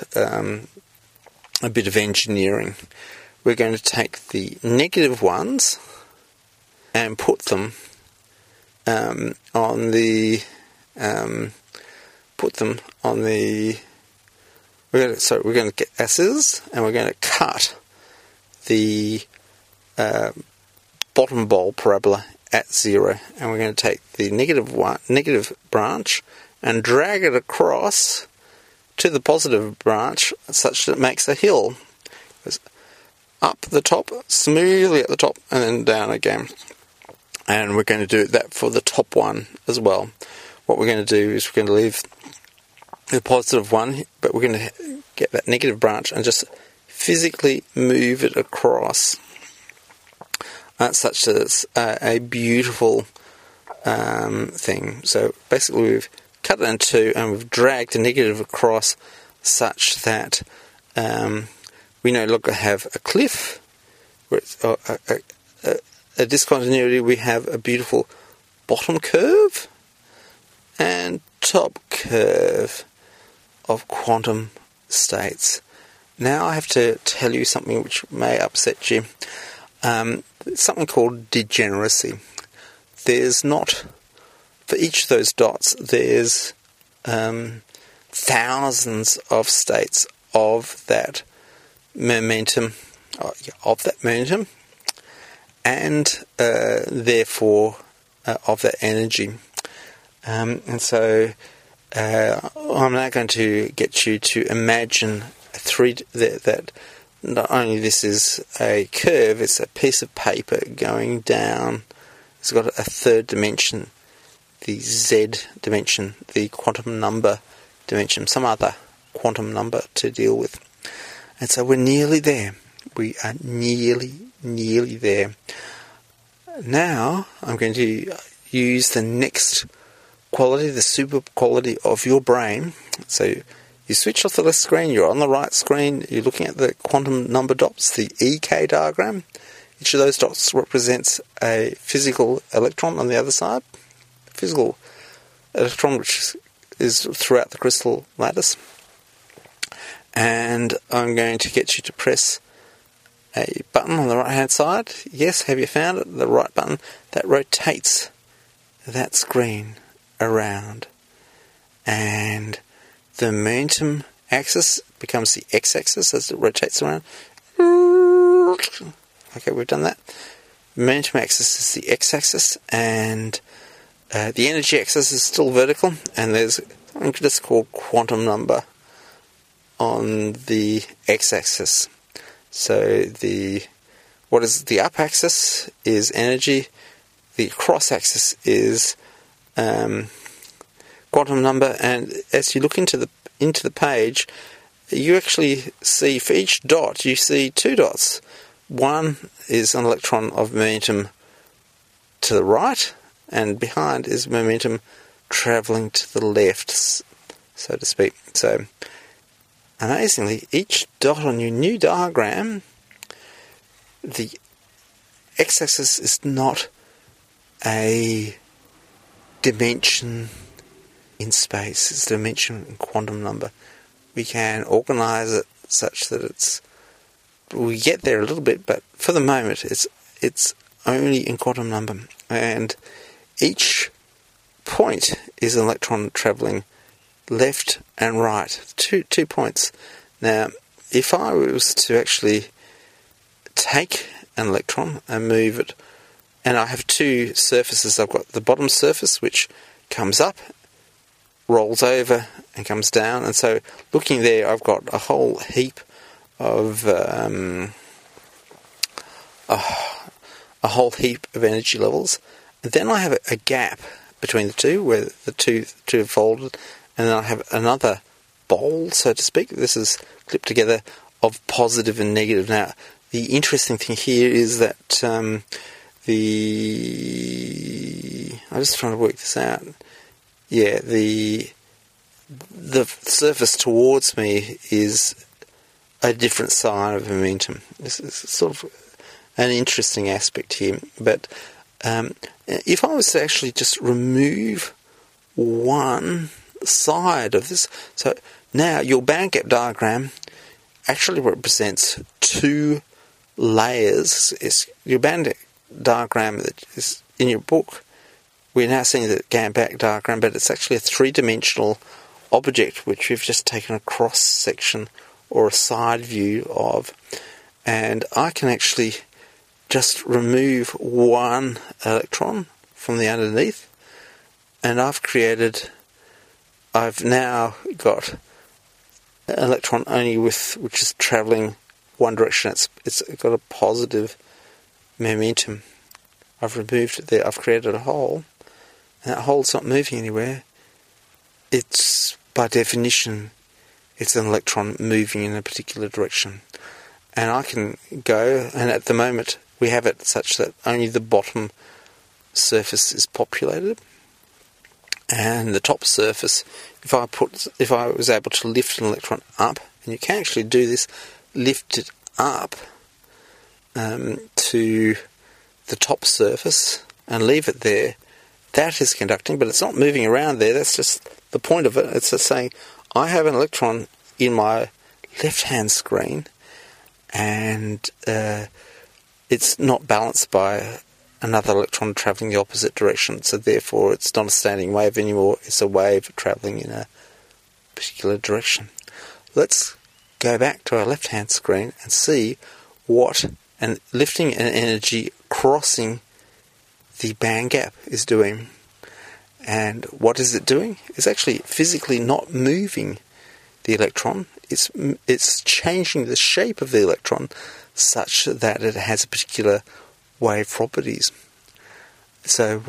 of engineering. We're going to take the negative ones and put them on the we're going to get our scissors, and we're going to cut the bottom bowl parabola at 0, and we're going to take the negative branch and drag it across to the positive branch such that it makes a hill. It's up the top, smoothly at the top, and then down again. And we're going to do that for the top one as well. What we're going to do is we're going to leave the positive one, but we're going to get that negative branch and just physically move it across such that it's a beautiful thing. So basically we've cut it in two and we've dragged the negative across such that we no longer have a cliff, where it's a discontinuity. We have a beautiful bottom curve and top curve of quantum states. Now I have to tell you something which may upset you. It's something called degeneracy. There's not, for each of those dots, there's thousands of states of that momentum, and therefore of that energy. And so I'm now going to get you to imagine that not only this is a curve, it's a piece of paper going down. It's got a third dimension, the Z dimension, the quantum number dimension, some other quantum number to deal with. And so we're nearly there. We are nearly there. Now I'm going to use the next quality, the super quality of your brain. So you switch off the left screen, you're on the right screen, you're looking at the quantum number dots, the EK diagram. Each of those dots represents a physical electron on the other side. Physical electron which is throughout the crystal lattice. And I'm going to get you to press a button on the right hand side. Yes, have you found it? The right button that rotates that screen around. And the momentum axis becomes the x-axis as it rotates around. Okay, we've done that. Momentum axis is the x-axis, and the energy axis is still vertical, and there's something just called quantum number on the x-axis. So what is the up-axis is energy, the cross-axis is quantum number, and as you look into the page, you actually see for each dot you see two dots. One is an electron of momentum to the right, and behind is momentum travelling to the left, so to speak. So amazingly, each dot on your new diagram, the x-axis is not a dimension in space, it's a dimension in quantum number. We can organise it such that we get there a little bit, but for the moment it's only in quantum number, and each point is an electron travelling left and right, two points. Now, if I was to actually take an electron and move it, and I have two surfaces, I've got the bottom surface which comes up, rolls over and comes down, and so looking there I've got a whole heap of energy levels, and then I have a gap between the two where the two are folded, and then I have another bowl, so to speak. This is clipped together of positive and negative. Now, the interesting thing here is that I'm just trying to work this out. Yeah, the surface towards me is a different sign of momentum. This is sort of an interesting aspect here. But if I was to actually just remove one side of this, so now your band gap diagram actually represents two layers. It's your band diagram that is in your book. We're now seeing the Gantt diagram, but it's actually a three-dimensional object which we've just taken a cross-section or a side view of. And I can actually just remove one electron from the underneath, and I've now got an electron only which is travelling one direction. It's got a positive momentum. I've removed it there. I've created a hole, and that hole's not moving anywhere. It's, by definition, it's an electron moving in a particular direction. And I can go, and at the moment we have it such that only the bottom surface is populated, and the top surface, if I was able to lift an electron up, and you can actually do this, lift it up to the top surface and leave it there, that is conducting, but it's not moving around there. That's just the point of it. It's just saying, I have an electron in my left-hand screen, and it's not balanced by another electron travelling the opposite direction, so therefore it's not a standing wave anymore, it's a wave travelling in a particular direction. Let's go back to our left-hand screen and see what lifting an energy crossing the band gap is doing. And what is it doing? It's actually physically not moving the electron. It's changing the shape of the electron such that it has a particular wave properties. So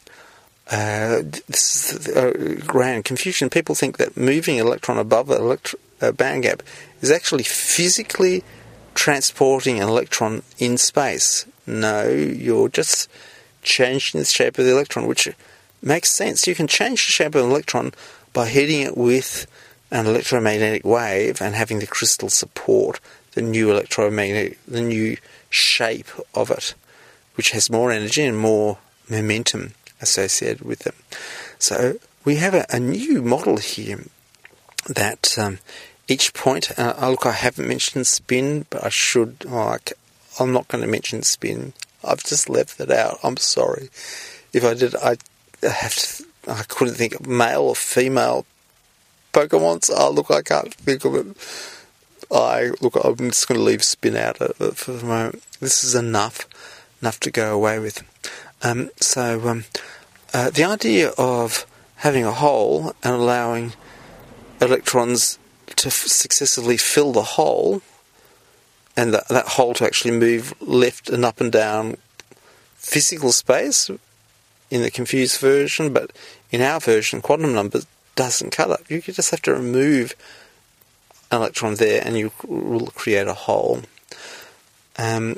this is a grand confusion. People think that moving an electron above a band gap is actually physically transporting an electron in space. No, you're just changing the shape of the electron, which makes sense. You can change the shape of an electron by hitting it with an electromagnetic wave and having the crystal support the new shape of it, which has more energy and more momentum associated with it. So we have a new model here that each point, look, I haven't mentioned spin, but I should. I'm not going to mention spin. I've just left it out. I'm sorry. If I did, I couldn't think of male or female Pokemons. Oh, look, I can't think of it. I'm just going to leave spin out for the moment. This is enough to go away with. The idea of having a hole and allowing electrons to successively fill the hole, and that hole to actually move left and up and down physical space in the confused version, but in our version, quantum numbers doesn't cut it. You just have to remove an electron there and you will create a hole. So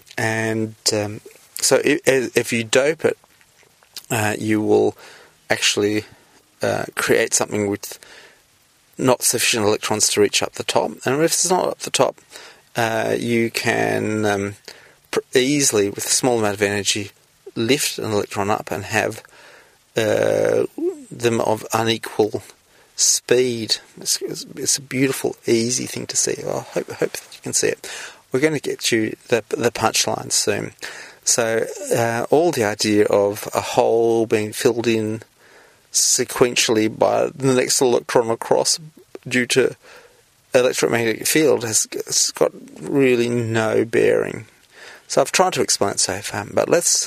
if you dope it, you will actually create something with not sufficient electrons to reach up the top. And if it's not up the top, you can easily, with a small amount of energy, lift an electron up and have them of unequal speed. It's a beautiful, easy thing to see. I hope that you can see it. We're going to get you the punchline soon. So all the idea of a hole being filled in sequentially by the next electron across due to electromagnetic field has got really no bearing. So I've tried to explain it so far, but let's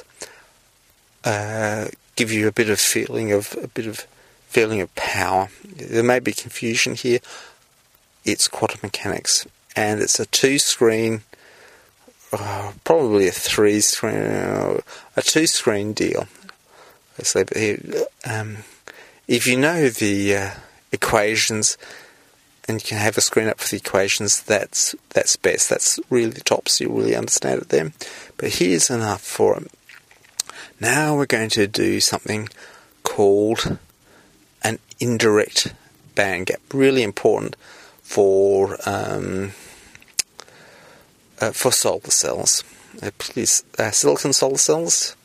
give you a bit of feeling of power. There may be confusion here. It's quantum mechanics, and it's a two-screen, probably a two-screen deal. Let's leave it here. If you know the equations, and you can have a screen up for the equations, that's best. That's really the top, so you really understand it then. But here's enough for it. Now we're going to do something called an indirect band gap. Really important for solar cells. Silicon solar cells.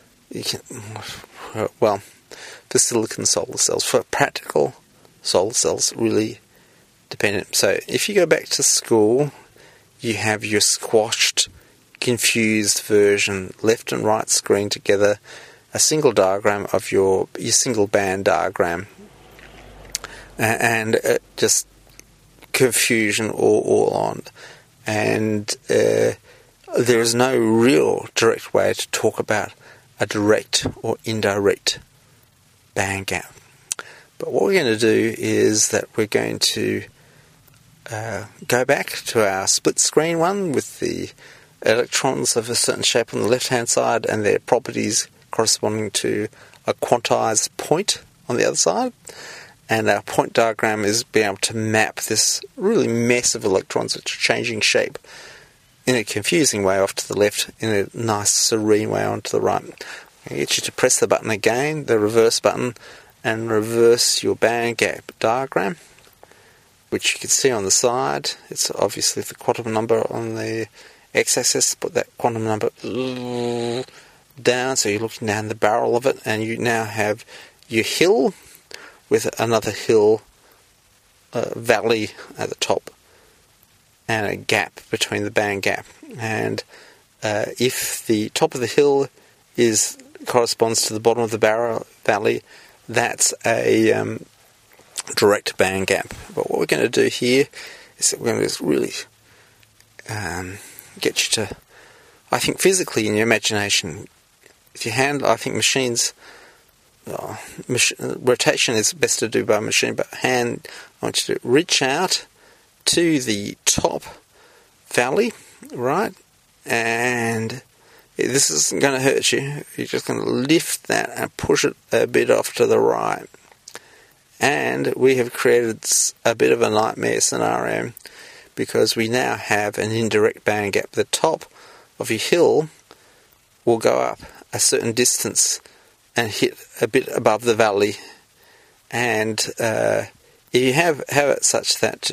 For silicon solar cells, for practical solar cells, really dependent. So if you go back to school, you have your squashed, confused version, left and right screen together, a single diagram of your single band diagram, and just confusion all on. And there is no real direct way to talk about a direct or indirect band gap. But what we're going to do is that we're going to go back to our split screen one with the electrons of a certain shape on the left-hand side and their properties corresponding to a quantized point on the other side. And our point diagram is being able to map this really mess of electrons which are changing shape in a confusing way off to the left, in a nice serene way onto the right. I get you to press the button again, the reverse button, and reverse your band gap diagram, which you can see on the side. It's obviously the quantum number on the x-axis. Put that quantum number down, so you're looking down the barrel of it, and you now have your hill with another hill valley at the top and a gap between the band gap. And if the top of the hill corresponds to the bottom of the valley, that's a direct band gap. But what we're going to do here is that we're going to really get you to, I think physically in your imagination, with your hand, I think machines, rotation is best to do by machine, but hand, I want you to reach out to the top valley, right? And this isn't going to hurt you. You're just going to lift that and push it a bit off to the right. And we have created a bit of a nightmare scenario because we now have an indirect band gap. The top of your hill will go up a certain distance and hit a bit above the valley. And if you have it such that,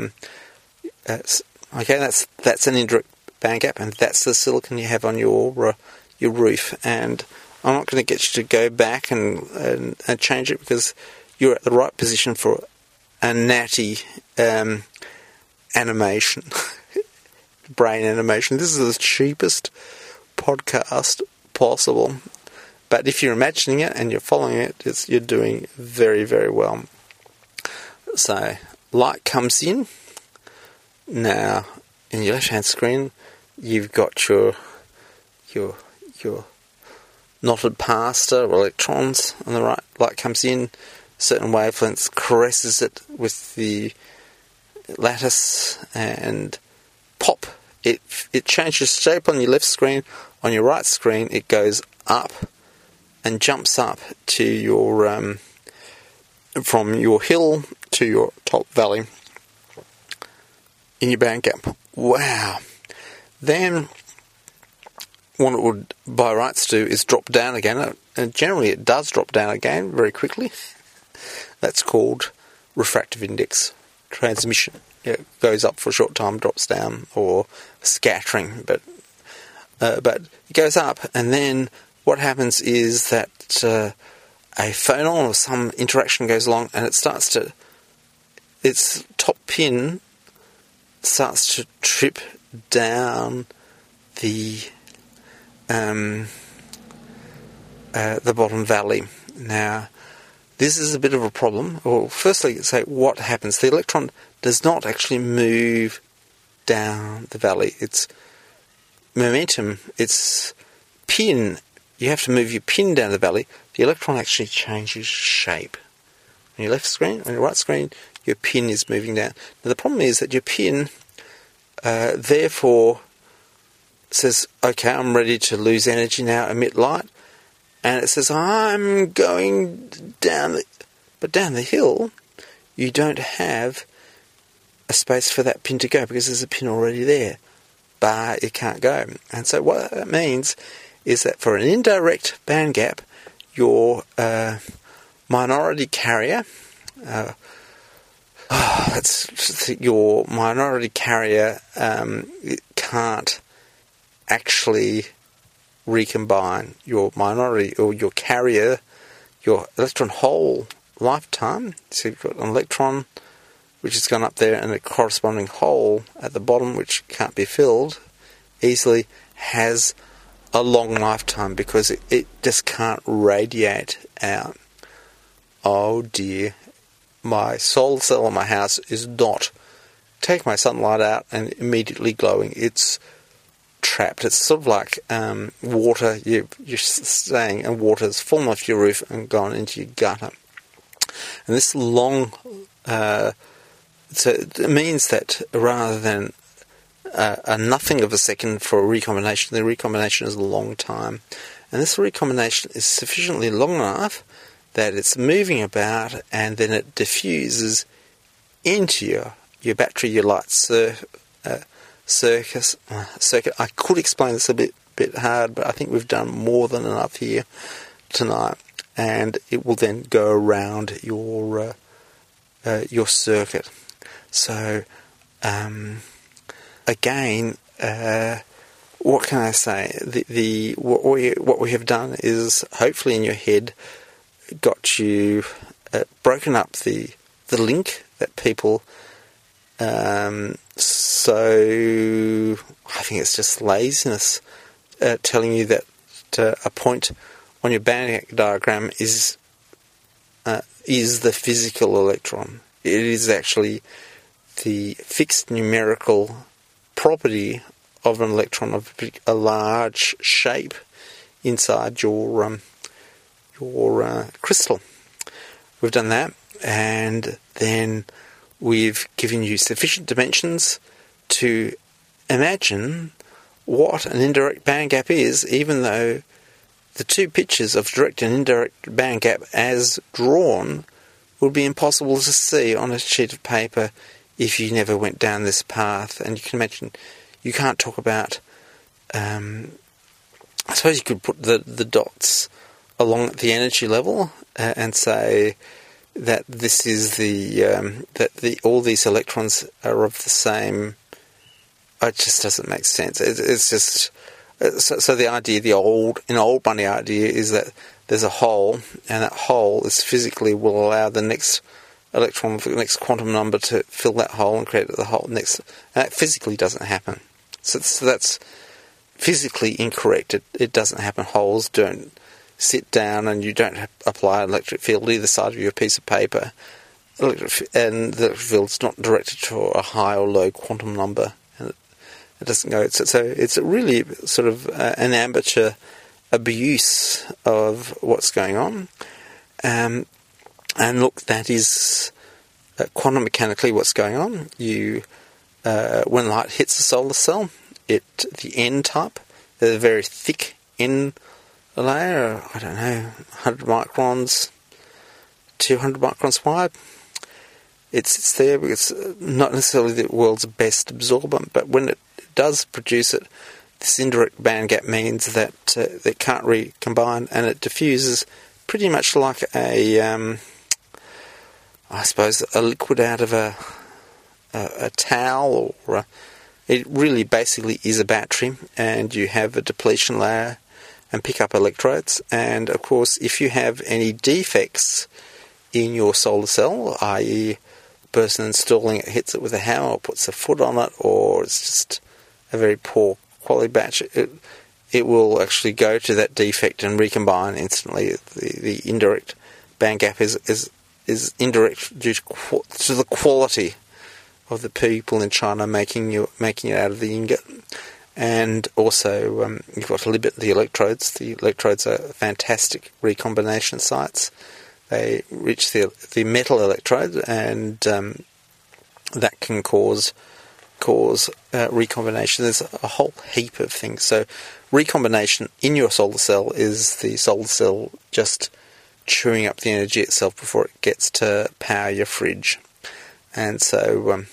that's an indirect band gap, and that's the silicon you have on your roof. And I'm not going to get you to go back and change it because you're at the right position for a natty animation, brain animation. This is the cheapest podcast possible. But if you're imagining it and you're following it, you're doing very, very well. So, light comes in. Now, in your left-hand screen, you've got your knotted pasta or electrons on the right. Light comes in, certain wavelengths, caresses it with the lattice, and pop! It changes shape on your left screen. On your right screen, it goes up and jumps up to your from your hill to your top valley in your band gap. Wow! Then what it would by rights do is drop down again, and generally it does drop down again very quickly. That's called refractive index transmission. It goes up for a short time, drops down, or scattering, but it goes up, and then what happens is that a phonon or some interaction goes along, and its top pin starts to trip down the bottom valley. Now, this is a bit of a problem. Well, firstly, say what happens. The electron does not actually move down the valley. Its momentum, its pin, you have to move your pin down the valley. The electron actually changes shape. On your left screen, on your right screen, your pin is moving down. Now, the problem is that your pin, therefore, says, okay, I'm ready to lose energy now, emit light. And it says, I'm going down down the hill, you don't have a space for that pin to go because there's a pin already there. But it can't go. And so what that means is that for an indirect band gap, your minority carrier, your minority carrier it can't actually recombine your minority or your carrier, your electron hole lifetime. So you've got an electron which has gone up there and a corresponding hole at the bottom which can't be filled easily, has a long lifetime because it just can't radiate out. Oh dear, my solar cell on my house is not taking my sunlight out and immediately glowing. It's trapped. It's sort of like water. You're staying and water's fallen off your roof and gone into your gutter. And this long, so it means that rather than a nothing of a second for a recombination, the recombination is a long time. And this recombination is sufficiently long enough that it's moving about and then it diffuses into your battery, your light circuit. I could explain this a bit hard, but I think we've done more than enough here tonight. And it will then go around your circuit. So again, what can I say? What we have done is hopefully in your head got you broken up the link that people. So I think it's just laziness telling you that a point on your band diagram is the physical electron. It is actually the fixed numerical property of an electron of a large shape inside your crystal. We've done that, and then we've given you sufficient dimensions to imagine what an indirect band gap is, even though the two pictures of direct and indirect band gap as drawn would be impossible to see on a sheet of paper if you never went down this path. And you can imagine, you can't talk about, I suppose you could put the dots along at the energy level and say that this is all these electrons are of the same. It just doesn't make sense. It's just so the idea, an old money idea, is that there's a hole, and that hole is physically will allow the next electron, the next quantum number, to fill that hole and create the hole next. And that physically doesn't happen. So that's physically incorrect. It doesn't happen. Holes don't sit down, and you don't apply an electric field either side of your piece of paper. And the electric field's not directed to a high or low quantum number. It doesn't go. So it's really sort of an amateur abuse of what's going on. And look, that is quantum mechanically what's going on. When light hits a solar cell, the N type, there's a very thick N layer, I don't know, 100 microns, 200 microns wide. It's there because it's not necessarily the world's best absorbent, but when it does produce it, this indirect band gap means that it can't recombine, and it diffuses pretty much like I suppose a liquid out of a towel, or it really basically is a battery, and you have a depletion layer and pick up electrodes. And of course, if you have any defects in your solar cell, i.e. the person installing it hits it with a hammer or puts a foot on it, or it's just a very poor quality batch, it will actually go to that defect and recombine instantly. The indirect band gap is indirect due to the quality of the people in China making it out of the ingot. And also, you've got to limit the electrodes. The electrodes are fantastic recombination sites. They reach the metal electrode, and that can cause recombination. There's a whole heap of things. So recombination in your solar cell is the solar cell just chewing up the energy itself before it gets to power your fridge. And so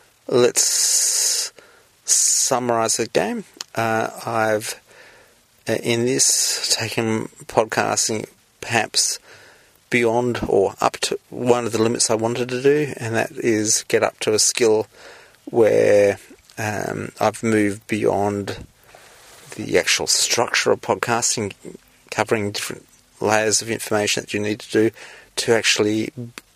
let's summarise the game. I've in this taken podcasting perhaps beyond or up to one of the limits I wanted to do, and that is get up to a skill where I've moved beyond the actual structure of podcasting, covering different layers of information that you need to do, to actually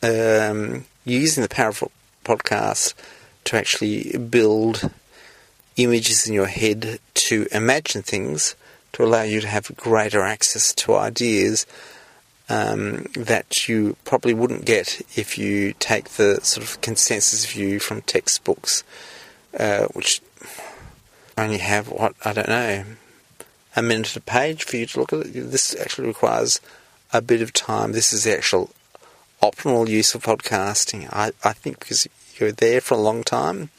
using the power of podcast to actually build images in your head, to imagine things, to allow you to have greater access to ideas that you probably wouldn't get if you take the sort of consensus view from textbooks, which only have, I don't know, a minute a page for you to look at it. This actually requires a bit of time. This is the actual optimal use of podcasting. I think because you're there for a long time,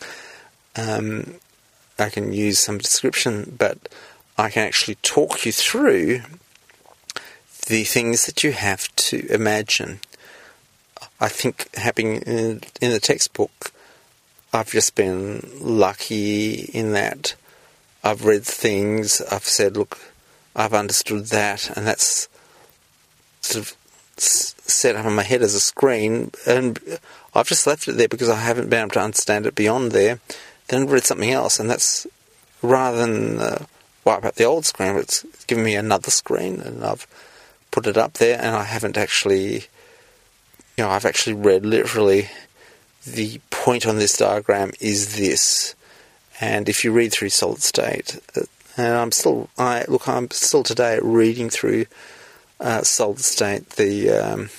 I can use some description, but I can actually talk you through the things that you have to imagine. I think having in the textbook, I've just been lucky in that I've read things, I've said, look, I've understood that, and that's sort of set up in my head as a screen, and I've just left it there because I haven't been able to understand it beyond there. Then read something else, and that's, rather than wipe out the old screen, it's given me another screen, and I've put it up there, and I haven't actually, I've actually read literally, the point on this diagram is this. And if you read through Solid State, and I'm still today reading through Solid State, the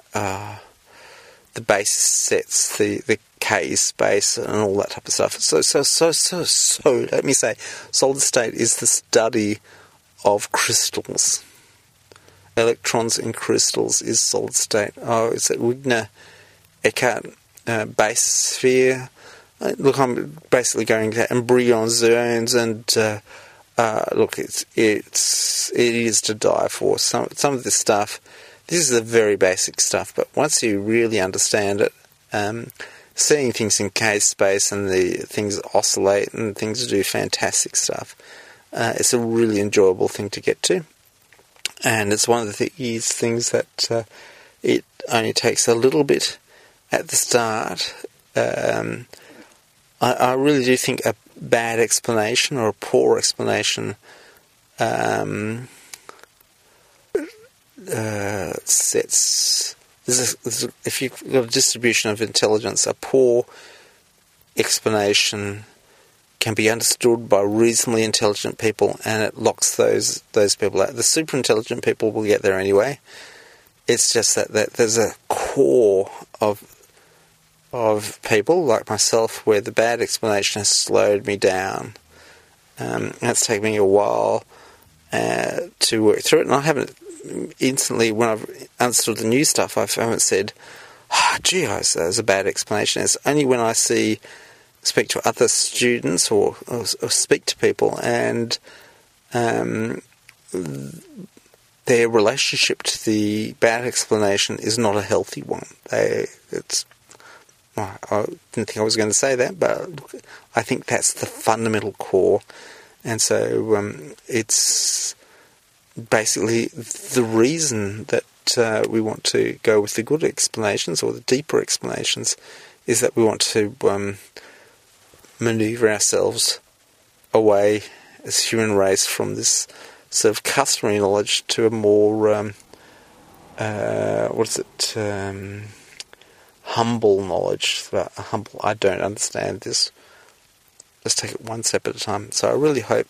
base sets, the K space, and all that type of stuff. So, let me say, Solid State is the study of crystals. Electrons in crystals is Solid State. Oh, it's a Wigner-Eckart base sphere. Look, I'm basically going to embryon zones, and look, it is to die for. Some of this stuff, this is the very basic stuff, but once you really understand it, seeing things in K space and the things oscillate and things do fantastic stuff, it's a really enjoyable thing to get to, and it's one of these things that it only takes a little bit at the start. I really do think a bad explanation or a poor explanation sets... if you've got a distribution of intelligence, a poor explanation can be understood by reasonably intelligent people, and it locks those people out. The super intelligent people will get there anyway. It's just that there's a core of people like myself where the bad explanation has slowed me down. It's taken me a while to work through it, and I haven't instantly, when I've understood the new stuff, I haven't said, gee, there's a bad explanation. It's only when I speak to other students or speak to people, and their relationship to the bad explanation is not a healthy one. I didn't think I was going to say that, but I think that's the fundamental core. And so it's basically the reason that we want to go with the good explanations or the deeper explanations is that we want to maneuver ourselves away as a human race from this sort of customary knowledge to a more, humble knowledge. I don't understand this. Let's take it one step at a time. So I really hope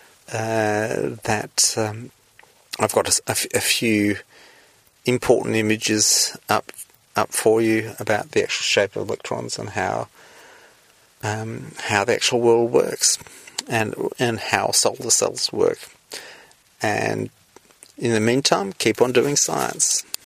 that I've got a few important images up for you about the actual shape of electrons and how the actual world works and how solar cells work. And in the meantime, keep on doing science.